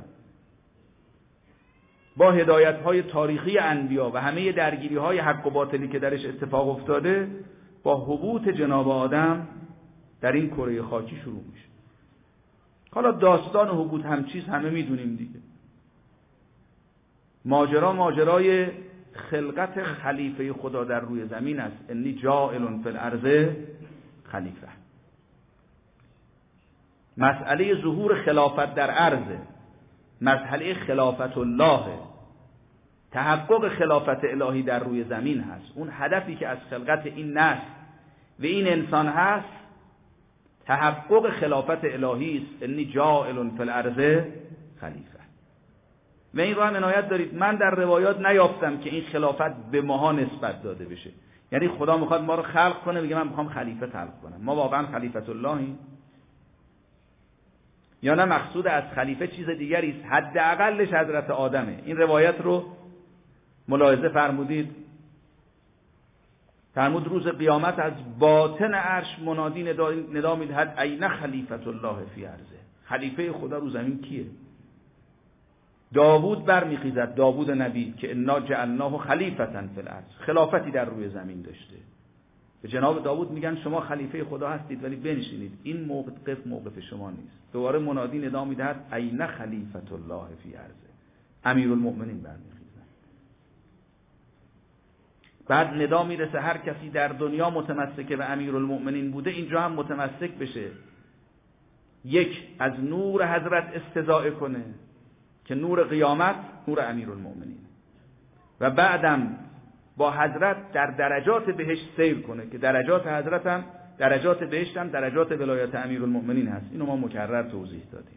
با هدایت های تاریخی انبیا و همه درگیری های حق و باطلی که درش اتفاق افتاده، با هبوط جناب آدم در این کره خاکی شروع میشه. حالا داستان هبوط هم چیز همه میدونیم دیگه. ماجرا ماجرای خلقت خلیفه خدا در روی زمین است. انی جاعل فی الارض خلیفه. مسئله ظهور خلافت در ارض، مسئله خلافت الله، تحقق خلافت الهی در روی زمین هست. اون هدفی که از خلقت این نسل و این انسان هست، تحقق خلافت الهی است. انی جاعل فی الارض خلیفه. و این رو هم عنایت دارید، من در روایات نیافتم که این خلافت به ماها نسبت داده بشه. یعنی خدا میخواد ما رو خلق کنه، میگه من میخوام خلیفه خلق کنم. ما واقعا خلیفت اللهیم؟ یا نه مقصود از خلیفه چیز دیگری است، حداقلش حضرت آدمه. این روایت رو ملاحظه فرمودید، فرمود روز قیامت از باطن عرش منادی ندا میدهد این خلیفت الله فی ارضه. خلیفه خدا رو زمین کیه؟ داوود برمیخیزد، داوود نبی، که انا جعلناه خلیفة فی الارض، خلافتی در روی زمین داشته. به جناب داوود میگن شما خلیفه خدا هستید ولی بنشینید، این موقف موقف شما نیست. دوباره منادی ندا میدهد این خلیفة الله فی ارضه. امیرالمؤمنین برمیخیزن. بعد ندا میرسه هر کسی در دنیا متمسک به امیرالمؤمنین بوده اینجا هم متمسک بشه، یک از نور حضرت استضاء کنه که نور قیامت نور امیرالمؤمنین، و بعدم با حضرت در درجات بهشت سیر کنه که درجات حضرت هم درجات بهشت هم درجات ولایت امیرالمؤمنین هست. اینو ما مکرر توضیح دادیم.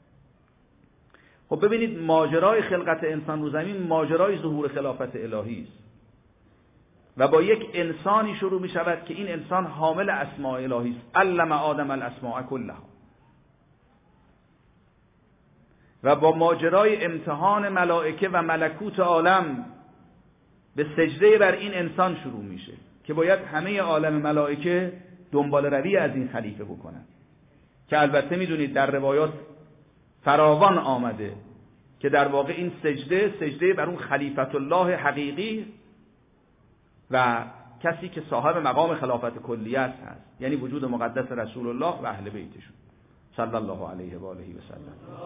خب ببینید ماجرای خلقت انسان رو زمین ماجرای ظهور خلافت الهی است و با یک انسانی شروع می شود که این انسان حامل اسماء الهی است. علم آدم الاسماء کلها. و با ماجرای امتحان ملائکه و ملکوت عالم به سجده بر این انسان شروع میشه که باید همه عالم ملائکه دنبال روی از این خلیفه بکنن، که البته میدونید در روایات فراوان آمده که در واقع این سجده سجده بر اون خلیفت الله حقیقی و کسی که صاحب مقام خلافت کلیه است هست، یعنی وجود مقدس رسول الله و اهل بیتشون صلی الله علیه و آله و سلم.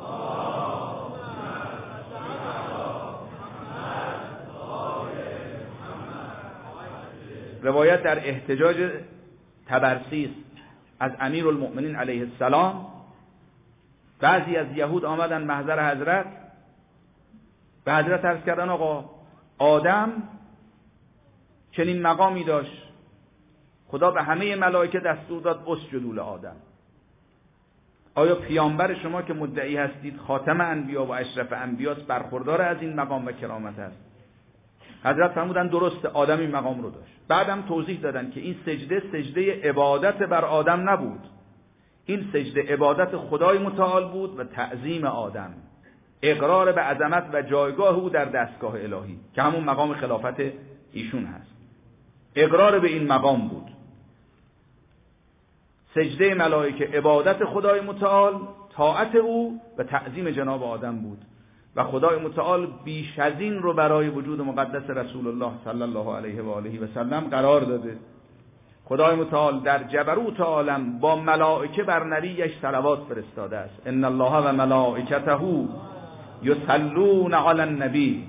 روایت در احتجاج طبرسی است از امیرالمؤمنین علیه السلام. بعضی از یهود آمدن محضر حضرت، به حضرت عرض کردن آقا آدم چنین مقامی داشت، خدا به همه ملائکه دستور داد اسجدوا لآدم. آیا پیامبر شما که مدعی هستید خاتم انبیا و اشرف انبیاست برخوردار از این مقام و کرامت است؟ حضرت فرمودن درست، آدم این مقام رو داشت. بعدم توضیح دادن که این سجده سجده عبادت بر آدم نبود، این سجده عبادت خدای متعال بود و تعظیم آدم، اقرار به عظمت و جایگاه او در دستگاه الهی که همون مقام خلافت ایشون هست. اقرار به این مقام بود. سجده ملائکه عبادت خدای متعال، طاعت او و تعظیم جناب آدم بود و خدای متعال بیش از این رو برای وجود مقدس رسول الله صلی الله علیه و آله و سلم قرار داده. خدای متعال در جبروت عالم با ملائکه بر نبیش صلوات فرستاده است. ان الله و ملائکته یصلون علی النبی.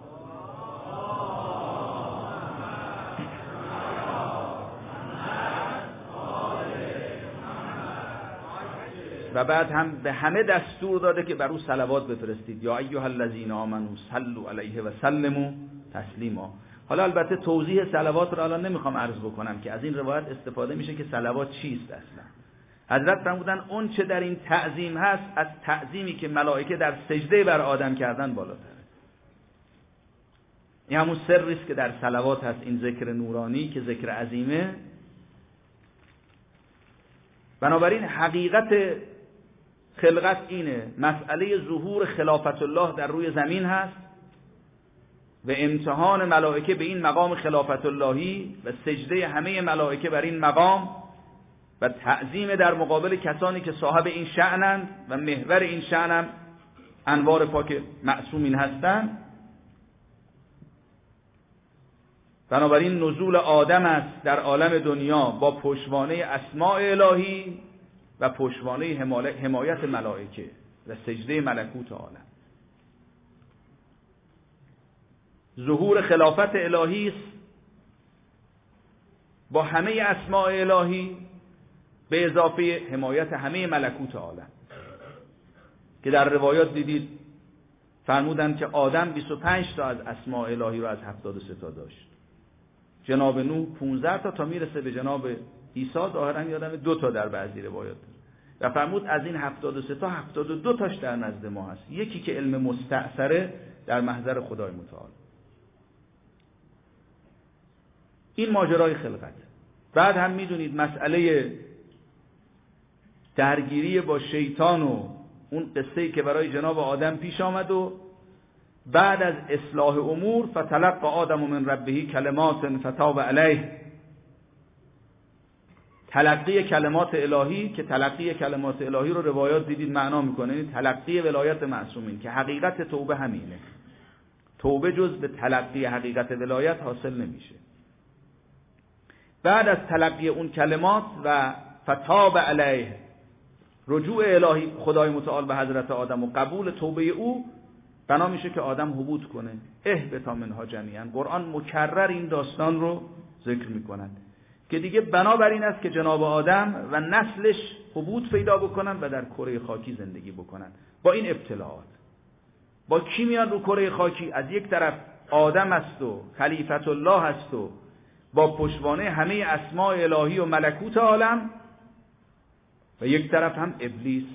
و بعد هم به همه دستور داده که بر او صلوات بفرستید. یا ایها الذین آمنوا صلوا علیه و سلموا تسلیما. حالا البته توضیح صلوات را الان نمیخوام عرض بکنم که از این روایت استفاده میشه که صلوات چیست اصلا. حضرت فرمودن اون چه در این تعظیم هست از تعظیمی که ملائکه در سجده بر آدم کردن بالاتره. این همون سری است که در صلوات هست، این ذکر نورانی که ذکر عظیمه. بنابراین حقیقت خلقت اینه، مسئله ظهور خلافت الله در روی زمین هست و امتحان ملائکه به این مقام خلافت اللهی و سجده همه ملائکه بر این مقام و تعظیم در مقابل کسانی که صاحب این شأنند و محور این شأنم انوار پاک معصومین هستند. بنابراین نزول آدم است در عالم دنیا با پشتوانه اسماء الهی و پشتوانه حمایت ملائکه و سجده ملکوت عالم. ظهور خلافت الهی است با همه اسماء الهی به اضافه حمایت همه ملکوت عالم که در روایات دیدید فرمودند که آدم بیست و پنج تا از اسماء الهی رو از هفتاد و سه تا داشت. جناب نوح پانزده تا تا میرسه به جناب عیسی، ظاهرا یادم دو تا در بعضی روایات و فرمود از این هفتاد و سه تا هفتاد و دو تاش در نزد ما هست، یکی که علم مستأثره در محضر خدای متعال. این ماجرای خلقت. بعد هم میدونید مسئله درگیری با شیطان و اون قصه‌ای که برای جناب آدم پیش آمد و بعد از اصلاح امور فتلقى آدم من ربه کلمات فتاب علیه، تلقی کلمات الهی که تلقی کلمات الهی رو روایات دیدید معنا میکنه، یعنی تلقی ولایت معصومین که حقیقت توبه همینه. توبه جز به تلقی حقیقت ولایت حاصل نمیشه. بعد از تلقی اون کلمات و فتاب علیه، رجوع الهی خدای متعال به حضرت آدم و قبول توبه او، بنا میشه که آدم هبوط کنه. اهبطا منها جمیعا. قرآن مکرر این داستان رو ذکر میکنند که دیگه بنابراین است که جناب آدم و نسلش هبوط پیدا بکنن و در کره خاکی زندگی بکنن با این ابتلاعات. با کی میان رو کره خاکی؟ از یک طرف آدم است و خلیفت الله است و با پشتوانه همه اسماء الهی و ملکوت عالم، و یک طرف هم ابلیس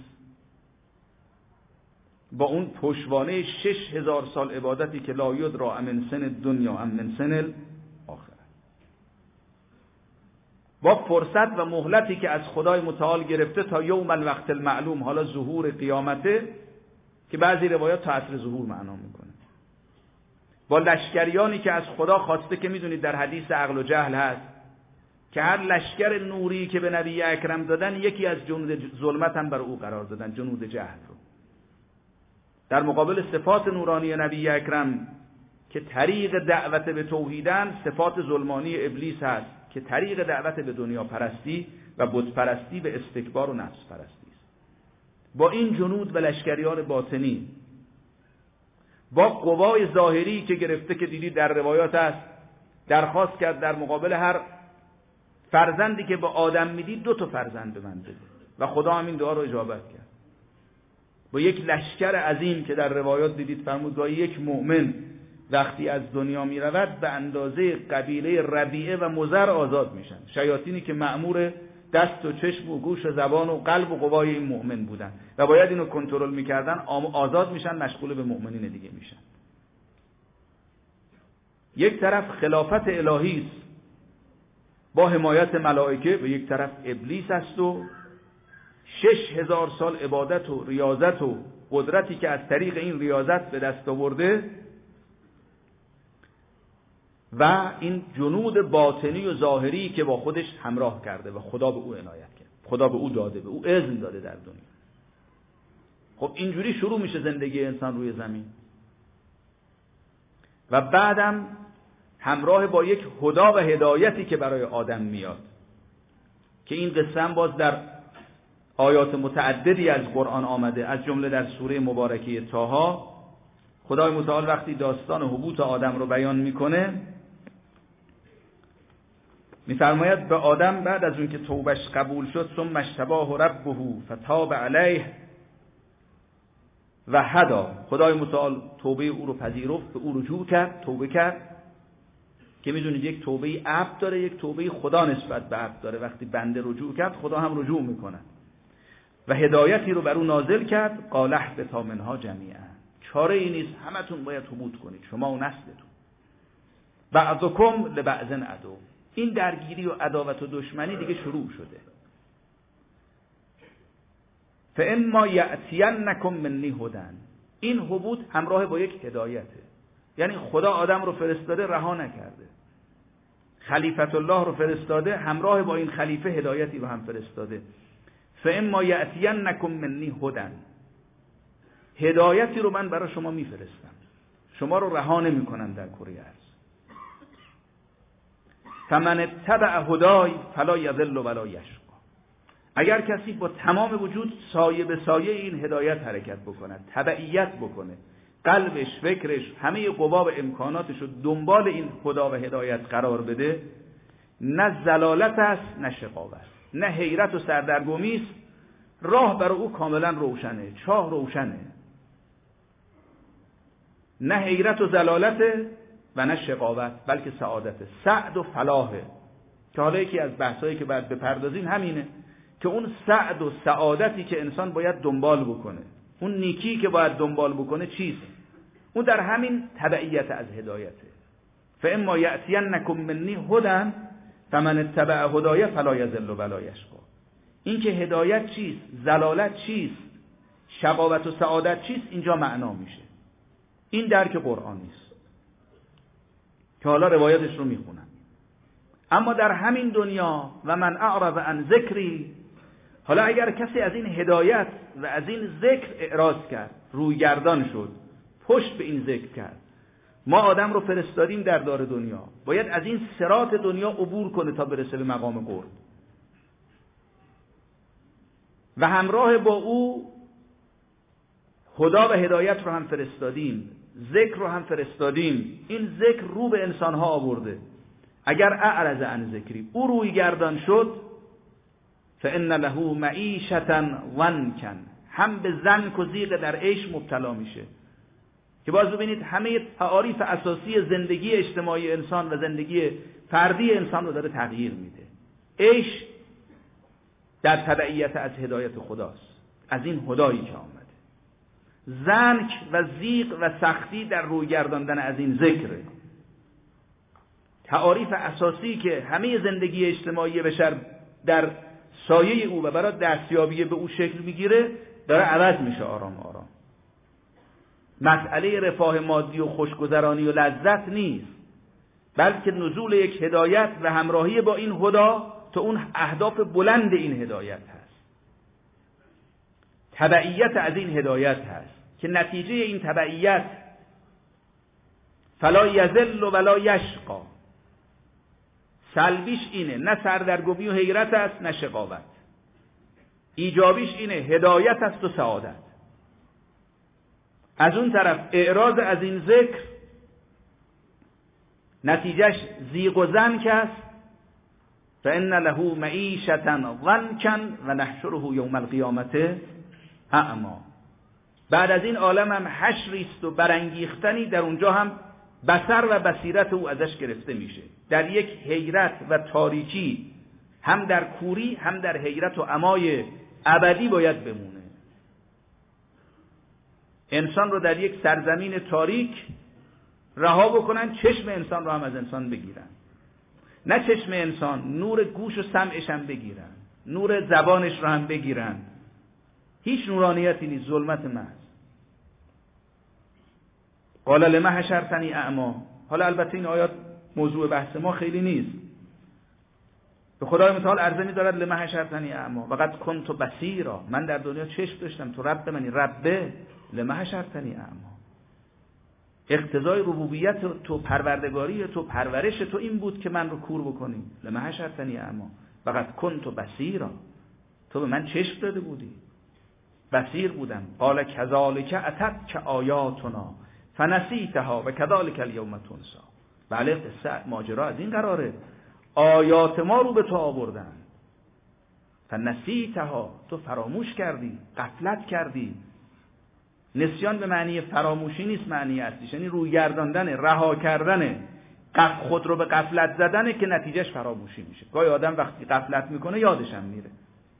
با اون پشتوانه شش هزار سال عبادتی که لا یدری من سن دنیا ام من سن الاخره، با فرصت و مهلتی که از خدای متعال گرفته تا یوم الوقت المعلوم، حالا ظهور قیامته که بعضی روایات تا عصر ظهور معنا میکنه، با لشکریانی که از خدا خواسته که میدونید در حدیث عقل و جهل هست که هر لشکر نوری که به نبی اکرم دادن یکی از جنود ظلمت هم بر او قرار دادن، جنود جهل رو. در مقابل صفات نورانی نبی اکرم که طریق دعوت به توحیدن، صفات ظلمانی ابلیس هست که طریق دعوت به دنیا پرستی و بت پرستی به استکبار و نفس پرستی است. با این جنود و لشکریان باطنی، با قوای ظاهری که گرفته که دیدید در روایات است، درخواست کرد در مقابل هر فرزندی که به آدم میدید دو تا فرزند به من بده و خدا همین دعا رو اجابت کرد. با یک لشکر عظیم که در روایات دیدید فرمود گاهی یک مؤمن وقتی از دنیا می رود به اندازه قبیله ربیعه و مضر آزاد میشن، شیاطینی که مأمور دست و چشم و گوش و زبان و قلب و قوای این مؤمن بودن و باید اینو کنترل میکردن، آزاد میشن، مشغول به مؤمنین دیگه میشن. یک طرف خلافت الهی است با حمایت ملائکه و یک طرف ابلیس است و شش هزار سال عبادت و ریاضت و قدرتی که از طریق این ریاضت به دست آورده و این جنود باطنی و ظاهری که با خودش همراه کرده و خدا به او عنایت کرد. خدا به او داده، به او اذن داده در دنیا. خب اینجوری شروع میشه زندگی انسان روی زمین و بعدم همراه با یک هدا و هدایتی که برای آدم میاد که این قصه هم باز در آیات متعددی از قرآن آمده، از جمله در سوره مبارکه طه. خدای متعال وقتی داستان هبوط آدم رو بیان میکنه میفرماید به آدم بعد از اون که توبش قبول شد ثم اجتباه ربه فتاب علیه و هدا، خدای متعال توبه او رو پذیرفت، به او رجوع کرد، توبه کرد که میدونید یک توبه عبد داره، یک توبه خدا نسبت به عبد داره. وقتی بنده رجوع کرد خدا هم رجوع میکنه و هدایتی رو بر او نازل کرد. قال اهبطا منها جمیعا، چاره ای نیست، همتون باید هبوط کنید، شما و نسلتون. بعضکم لبعض عدو، این درگیری و عداوت و دشمنی دیگه شروع شده. فاما یأتینکم منی هدی، این هبوط همراه با یک هدایته، یعنی خدا آدم رو فرستاده رها نکرده، خلیفت الله رو فرستاده، همراه با این خلیفه هدایتی رو هم فرستاده. فاما یأتینکم منی هدی، هدایتی رو من برای شما میفرستم، شما رو رها نمی‌کنم در کره ارض. فمن اتبع هدای فلا یضل ولا یشقی، اگر کسی با تمام وجود سایه به سایه این هدایت حرکت بکنه، تبعیت بکنه، قلبش، فکرش، همه قوا و امکاناتش رو دنبال این خدا و هدایت قرار بده، نه زلالت است نه شقاوت، نه حیرت و سردرگمی است، راه برای او کاملا روشنه، چاه روشنه، نه حیرت و زلالت و نه شقاوت، بلکه سعادته، سعد و فلاحه. که حالا یکی از بحثایی که بعد بپردازیم همینه که اون سعد و سعادتی که انسان باید دنبال بکنه، اون نیکی که باید دنبال بکنه چیست؟ اون در همین تبعیت از هدایته. فاما یأتینکم منی هدی فمن اتبع هدای فلا یضل ولا یشقی. این که هدایت چیست، زلالت چیست، شقاوت و سعادت چیست، اینجا معنا میشه. این درک قرآن نیست که حالا روایتش رو میخونم. اما در همین دنیا و من اعرض عن ذکری، حالا اگر کسی از این هدایت و از این ذکر اعراض کرد، رویگردان شد، پشت به این ذکر کرد، ما آدم رو فرستادیم در دار دنیا، باید از این صراط دنیا عبور کنه تا برسه به مقام قرب و همراه با او هدا و هدایت رو هم فرستادیم، ذکر رو هم فرستادیم. این ذکر رو به انسانها آورده. اگر اعرض عن ذکری، او روی گردان شد، فان له معیشة ضنکا، هم به ضنک و ضیق در عیش مبتلا میشه. که باز ببینید همه تعاریف اساسی زندگی اجتماعی انسان و زندگی فردی انسان رو داره تغییر میده. عیش در تبعیت از هدایت خداست، از این هدایی که آمده. ضنک و ضیق و سختی در روی گرداندن از این ذکره. تعاریف اساسی که همه زندگی اجتماعی بشر در سایه او و برای دستیابی به او شکل میگیره داره عوض میشه آرام آرام. مسئله رفاه مادی و خوشگذرانی و لذت نیست، بلکه نزول یک هدایت و همراهی با این هدا تا اون اهداف بلند این هدایت هست. تبعیت از این هدایت هست که نتیجه این تبعیت فلا یذل ولا یشقی، سلبیش اینه نه سردرگمی و حیرت است نه شقاوت، ایجابیش اینه هدایت است و سعادت. از اون طرف اعراض از این ذکر نتیجهش ضیق و ضنک است. فإن له معیشة ضنکا و نحشره یوم القیامة اعمی. بعد از این عالم هم حشری است و برانگیختنی، در اونجا هم بصر و بصیرت او ازش گرفته میشه، در یک حیرت و تاریکی، هم در کوری هم در حیرت و عمای ابدی باید بمونه. انسان رو در یک سرزمین تاریک رها بکنن، چشم انسان رو هم از انسان بگیرن، نه چشم انسان، نور گوش و سمعش هم بگیرن، نور زبانش رو هم بگیرن. هیچ نورانیتی نیست، ظلمت محض. قال لما حشرتنی اعما. حالا البته این آیات موضوع بحث ما خیلی نیست، به خدای متعال عرضه می‌دارد لما حشرتنی اعما وقد کنت بصیرا، من در دنیا چشم داشتم، تو رب منی، ربه لما حشرتنی اعما. اقتضای ربوبیت تو، پروردگاری تو، پرورش تو این بود که من رو کور بکنی. لما حشرتنی اعما وقد کنت بصیرا، تو به من چشم داده بودی، بصیر بودم. قال کذالک اتتک آیاتنا فنسیتها و کذالک اليوم تنسی. بله قصه ماجرا از این قراره، آیات ما رو به تو آوردن، فنسیتها، تو فراموش کردی، غفلت کردی. نسیان به معنی فراموشی نیست، معنی اصلیش یعنی روی گرداندن، رها کردن، خود رو به غفلت زدنه که نتیجهش فراموشی میشه. گاهی آدم وقتی غفلت میکنه یادش هم میره.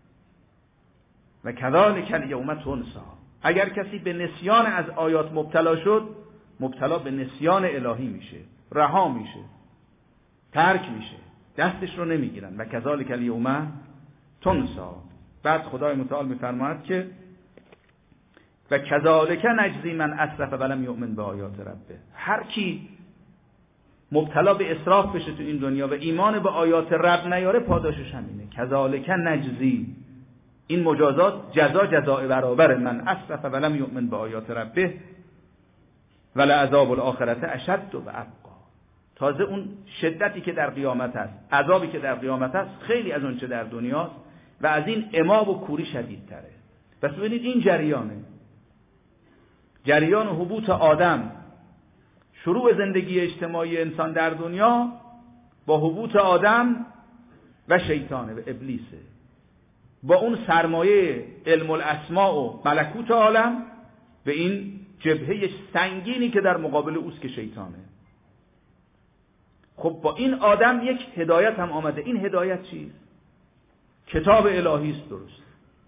و کذالک الیوم تنسی، اگر کسی به نسیان از آیات مبتلا شد، مبتلا به نسیان الهی میشه، رها میشه، ترک میشه، دستش رو نمیگیرن. و کذالک الیوم تنسی. بعد خدای متعال میفرماید که و کذالک نجزی من اسرف ولم یؤمن بآیات ربه. هر کی مبتلا به اسراف بشه تو این دنیا و ایمان به آیات رب نیاره، پاداشش همینه. کذالک نجزی، این مجازات جزا جزاء برابر من اسرف ولم یؤمن بآیات ربه ولعذاب الاخرة اشد و ابقی. تازه اون شدتی که در قیامت است، عذابی که در قیامت است، خیلی از اون چه در دنیاست و از این عماب و کوری شدیدتره. پس ببینید این جریانه، جریان هبوط آدم، شروع زندگی اجتماعی انسان در دنیا با هبوط آدم و شیطانه و ابلیسه، با اون سرمایه علم الاسماء و ملکوت عالم و این جبهه سنگینی که در مقابل اوست که شیطانه. خب با این آدم یک هدایت هم آمده. این هدایت چیست؟ کتاب الهی است، درست،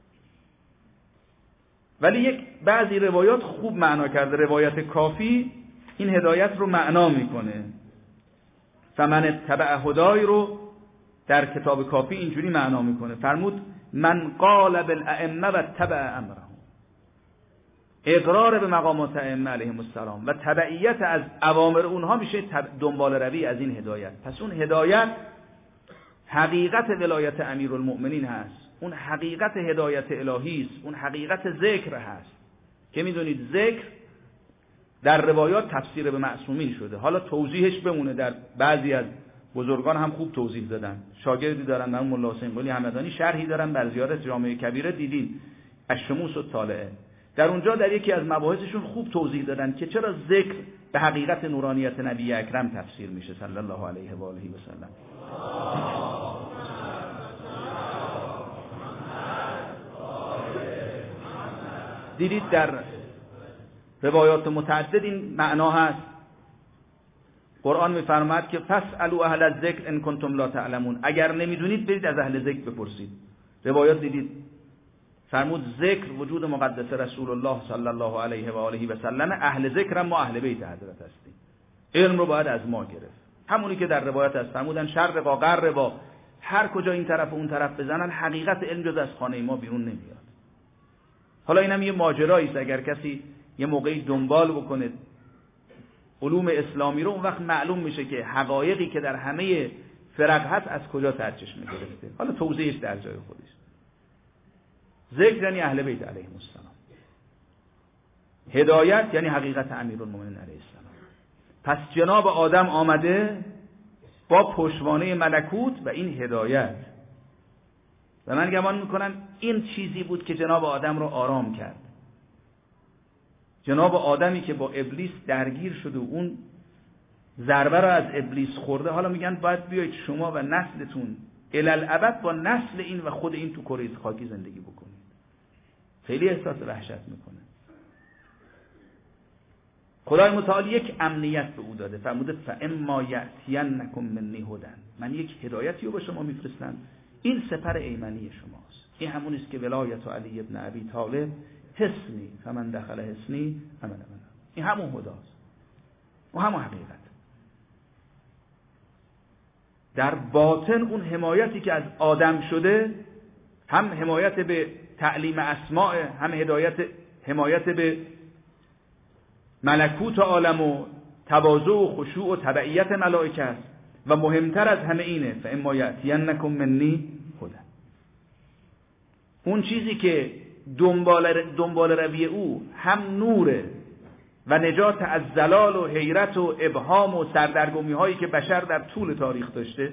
ولی یک بعضی روایات خوب معنا کرده. روایت کافی این هدایت رو معنا میکنه. فمن اتبع هدای رو در کتاب کافی اینجوری معنا میکنه، فرمود من قال بالائمه و اتبع امرهم، اقرار به مقامات ائمه علیهم السلام و تبعیت از اوامر اونها میشه دنبال روی از این هدایت. پس اون هدایت حقیقت ولایت امیرالمؤمنین هست، اون حقیقت هدایت الهی است، اون حقیقت ذکر هست که میدونید ذکر در روایات تفسیر به معصومین شده. حالا توضیحش بمونه، در بعضی از بزرگان هم خوب توضیح دادن. شاگردی دارن، من مولا حسین قلی همدانی شرحی دارن بر زیارت جامعه کبیره، دیدین الشموس الطالعه، در اونجا در یکی از مباحثشون خوب توضیح دادن که چرا ذکر به حقیقت نورانیت نبی اکرم تفسیر میشه صلی الله علیه و آله و سلم. دیدید در روایات متعدد این معنا هست. قرآن میفرماید که فاسألوا اهل الذکر ان کنتم لا تعلمون، اگر نمیدونید برید از اهل ذکر بپرسید. روایات دیدید فرمود ذکر وجود مقدس رسول الله صلی الله علیه و آله و سلم، اهل ذکر هم ما اهل بیت حضرت هستیم. علم رو باید از ما گرفت، همونی که در روایت هست فرمودن شرق با غرب با هر کجا این طرف و اون طرف بزنن، حقیقت علم جز از خانه ما بیرون نمیاد. حالا اینم یه ماجرایی است، اگر کسی یه موقعی دنبال بکنه علوم اسلامی رو، اون وقت معلوم میشه که حقایقی که در همه فرق هست از کجا سرچشمه گرفته. حالا توضیحش در جای خودش. ذکر یعنی اهل بیت علیهم السلام، هدایت یعنی حقیقت امیرالمومنین علیه السلام. پس جناب آدم آمده با پشتوانه ملکوت و این هدایت، و من گمان میکنم این چیزی بود که جناب آدم رو آرام کرد. جناب آدمی که با ابلیس درگیر شده و اون ضربه رو از ابلیس خورده، حالا میگن باید بیایید شما و نسلتون الالعبد با نسل این و خود این تو کره خاکی زندگی بکنید. خیلی احساس وحشت میکنه. خدای متعال یک امنیت به او داده، فرموده فاما یأتینکم منی هدی، من یک هدایتی رو به شما میفرستم، این سپر ایمنی شماست. این همون است که ولایت علی ابن ابی طالب حسنی فمن دخل حسنی امن من، این همون هداست و همون حقیقت. در باطن اون حمایتی که از آدم شده، هم حمایت به تعلیم اسماء، هم هدایت حمایت به ملکوت عالم و تواضع و خشوع و تبعیت ملائکه است، و مهمتر از همه اینه فاما یأتینکم منی هدی. اون چیزی که دنبال دنبال روی او هم نوره و نجات از زلال و حیرت و ابهام و سردرگمی هایی که بشر در طول تاریخ داشته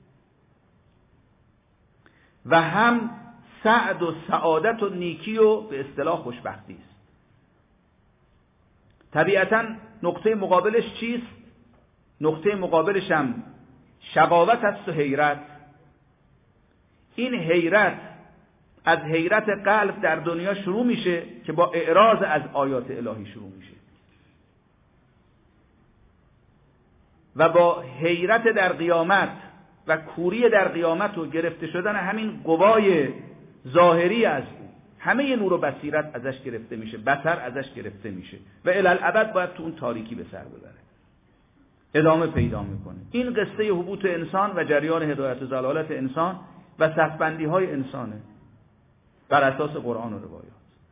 و هم سعد و سعادت و نیکی و به اصطلاح خوشبختی است. طبیعتاً نقطه مقابلش چیست؟ نقطه مقابلش هم شقاوت است و حیرت. این حیرت از حیرت قلب در دنیا شروع میشه که با اعراض از آیات الهی شروع میشه و با حیرت در قیامت و کوری در قیامت و گرفته شدن همین قوای ظاهری از او، همه نور و بصیرت ازش گرفته میشه، بصر ازش گرفته میشه و الالعبد باید تو اون تاریکی به سر ببره، ادامه پیدا میکنه. این قصه هبوط انسان و جریان هدایت و ضلالت انسان و صفبندی های انسانه بر اساس قرآن و روایات.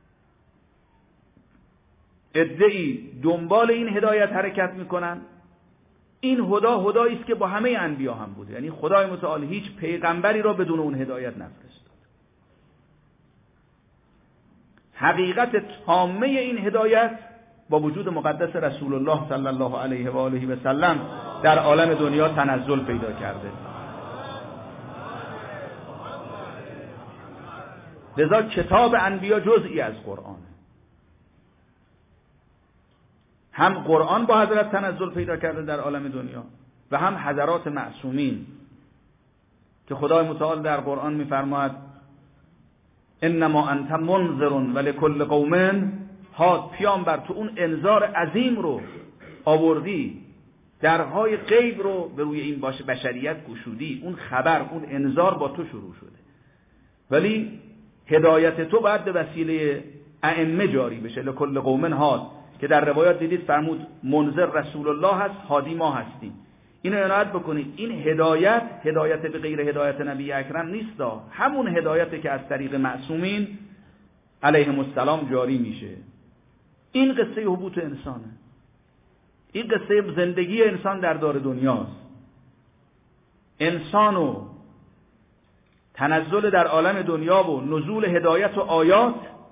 عده‌ای دنبال این هدایت حرکت میکنن. این هدا هدایی است که با همه انبیا هم بوده، یعنی خدای متعال هیچ پیغمبری را بدون اون هدایت نفرستاد. حقیقت تامه این هدایت با وجود مقدس رسول الله صلی الله علیه و آله و سلم در عالم دنیا تنزل پیدا کرده. لذا کتاب انبیا جزئی از قرآن، هم قرآن با حضرت تنزل پیدا کرده در عالم دنیا و هم حضرات معصومین که خدای متعال در قرآن می‌فرماید انما انت منذر ولکل قوم هاد. پیامبر تو اون انذار عظیم رو آوردی، درهای غیب رو به روی این باشه بشریت گشودی، اون خبر اون انذار با تو شروع شده، ولی هدایت تو باید به وسیله ائمه جاری بشه. لکل قوم هاد که در روایات دیدید فرمود منذر رسول الله هست، هادی ما هستیم. اینو عنایت بکنید، این هدایت هدایت به غیر هدایت نبی اکرم نیست، همون هدایتی که از طریق معصومین علیهم السلام جاری میشه. این قصه هبوط انسانه، این قصه زندگی انسان در دار دنیاست. انسان و تنزل در عالم دنیا و نزول هدایت و آیات،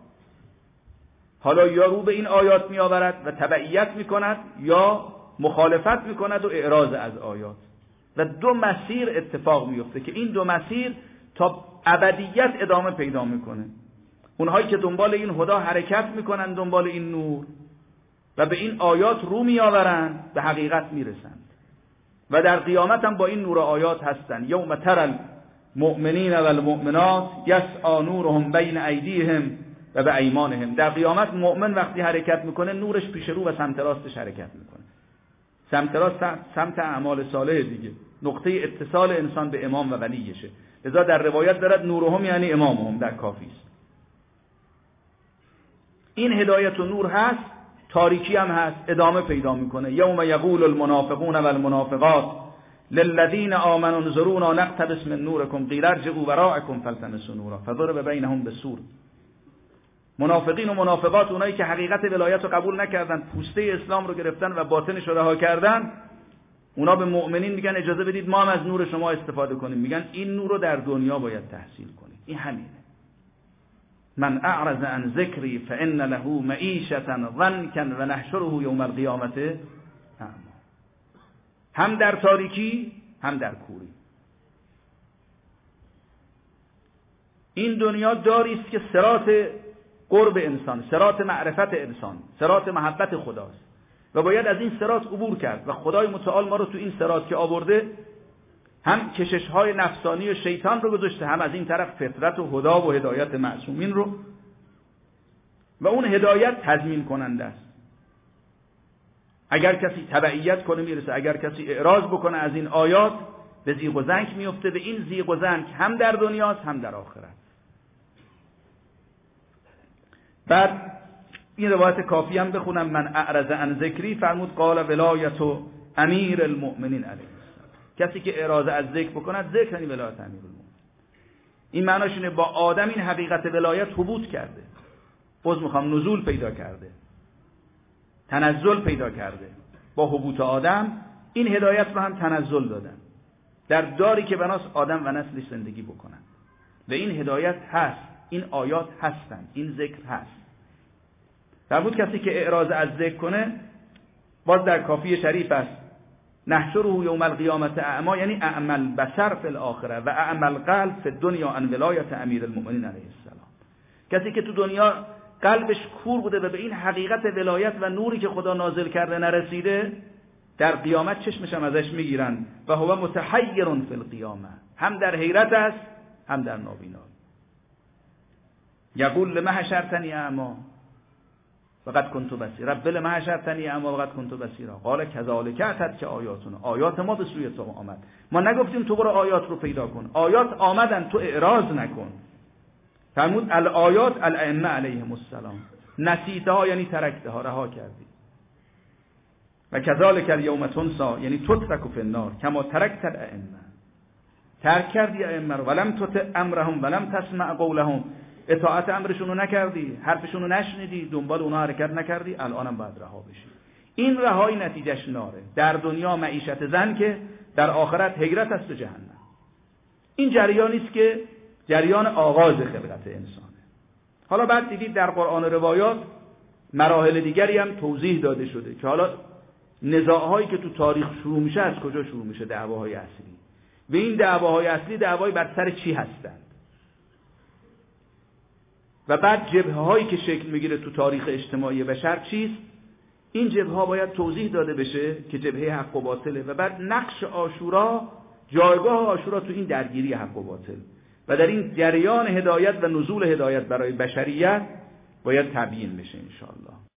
حالا یا رو به این آیات می آورد و تبعیت می کند یا مخالفت می کند و اعراض از آیات، و دو مسیر اتفاق می افته که این دو مسیر تا ابدیت ادامه پیدا می کنه. اونهایی که دنبال این هدا حرکت می کنند، دنبال این نور و به این آیات رو می آورند، به حقیقت می رسند و در قیامت هم با این نور آیات هستند. یوم ترى المؤمنین و المؤمنات یسعی نورهم بین ایدیهم و به ایمانهم. در قیامت مؤمن وقتی حرکت میکنه نورش پیش رو و سمت راستش حرکت میکنه. سمت راست سمت اعمال صالح دیگه، نقطه اتصال انسان به امام و ولیشه. لذا در روایت دارد نورهم یعنی امامهم در کافی است. این هدایت و نور هست، تاریکی هم هست، ادامه پیدا میکنه. یوم یقول المنافقون والمنافقات للذین آمنوا انظرونا نقتبس من نورکم قیل ارجعوا وراءکم فالتمسوا نورا فضرب بینهم بسور. منافقین و منافقات، اونایی که حقیقت ولایت رو قبول نکردن، پوسته اسلام رو گرفتن و باطنش رو رها کردن، اونا به مؤمنین میگن اجازه بدید ما هم از نور شما استفاده کنیم. میگن این نور رو در دنیا باید تحصیل کنید. این همینه. من اعرض عن ذکری فان له معیشة ضنکا و نحشره یوم القیامة اعما. هم در تاریکی هم در کوری. این دنیا داری است که صراط قرب انسان، صراط معرفت انسان، صراط محبت خداست و باید از این صراط عبور کرد و خدای متعال ما رو تو این صراط که آورده، هم کشش‌های نفسانی و شیطان رو گذاشته، هم از این طرف فطرت و هدا و هدایت معصومین رو، و اون هدایت تضمین کننده است. اگر کسی تبعیت کنه میرسه، اگر کسی اعراض بکنه از این آیات به زیغ و زنگ میفته. به این زیغ و زنگ هم در دنیاست هم در آخرت. بعد این روایت کافی هم بخونم. من اعرض عن ذکری فرمود قال ولایت امیر المؤمنین علیه السلام. کسی که اعراض از ذکر بکند، ذکر یعنی ولایت امیر المؤمنین. این معناش اینه با آدم این حقیقت ولایت حبوط کرده، باز میخوام نزول پیدا کرده، تنزل پیدا کرده. با حبوط آدم این هدایت رو هم تنزل دادن. در داری که بناست آدم و نسلش زندگی بکنن و این هدایت هست، این آیات هستن، این ذکر هست. فرمود کسی که اعراض از ذکر کنه، باز در کافی شریف است، نحشره یوم القیامت اعما، یعنی اعمى البصر فی الاخره و اعمى القلب فی الدنیا عن ولایت امیر المؤمنین علیه السلام. کسی که تو دنیا قلبش کور بوده و به این حقیقت ولایت و نوری که خدا نازل کرده نرسیده، در قیامت چشمش هم ازش میگیرن و هو متحیر فی القیامه، هم در حیرت است هم در نابینایی. یقول لما حشرتنی اعما وقد كنت بصیرا، رب لما حشرتنی اعما وقد كنت بصیرا، قال كذلك اتتك آیاتنا، آیات ما به سوی تو آمد، ما نگفتیم تو برو آیات رو پیدا کن، آیات آمدن، تو اعراض نکن. فرمود الآیات الائمه علیهم السلام، نسیتها یعنی ترکتها، رها کردی. و كذلك اليوم تنسى یعنی تترک فی النار کما ترکت الائمه، ترک کردی ائمه رو، ولم تطع امرهم ولم تسمع قولهم، اطاعت امرشون رو نکردی، حرفشون رو نشنیدی، دنبال اونها حرکت نکردی، الانم باید رها بشی. این رهایی نتیجهش ناره، در دنیا معیشت زن که در آخرت حیرت است و جهنم. این جریانی است که جریان آغاز خلقت انسانه. حالا بعد دیدید در قرآن روایات مراحل دیگری هم توضیح داده شده که حالا نزاع‌هایی که تو تاریخ شروع میشه از کجا شروع میشه، دعواهای اصلی. و این دعواهای اصلی دعوای بر سر چی هستند؟ و بعد جبهه‌هایی که شکل میگیره تو تاریخ اجتماعی بشر چیست؟ این جبهه‌ها باید توضیح داده بشه که جبهه حق و باطله و بعد نقش عاشورا، جایگاه عاشورا تو این درگیری حق و باطل و در این جریان هدایت و نزول هدایت برای بشریت باید تبیین بشه ان شاء الله.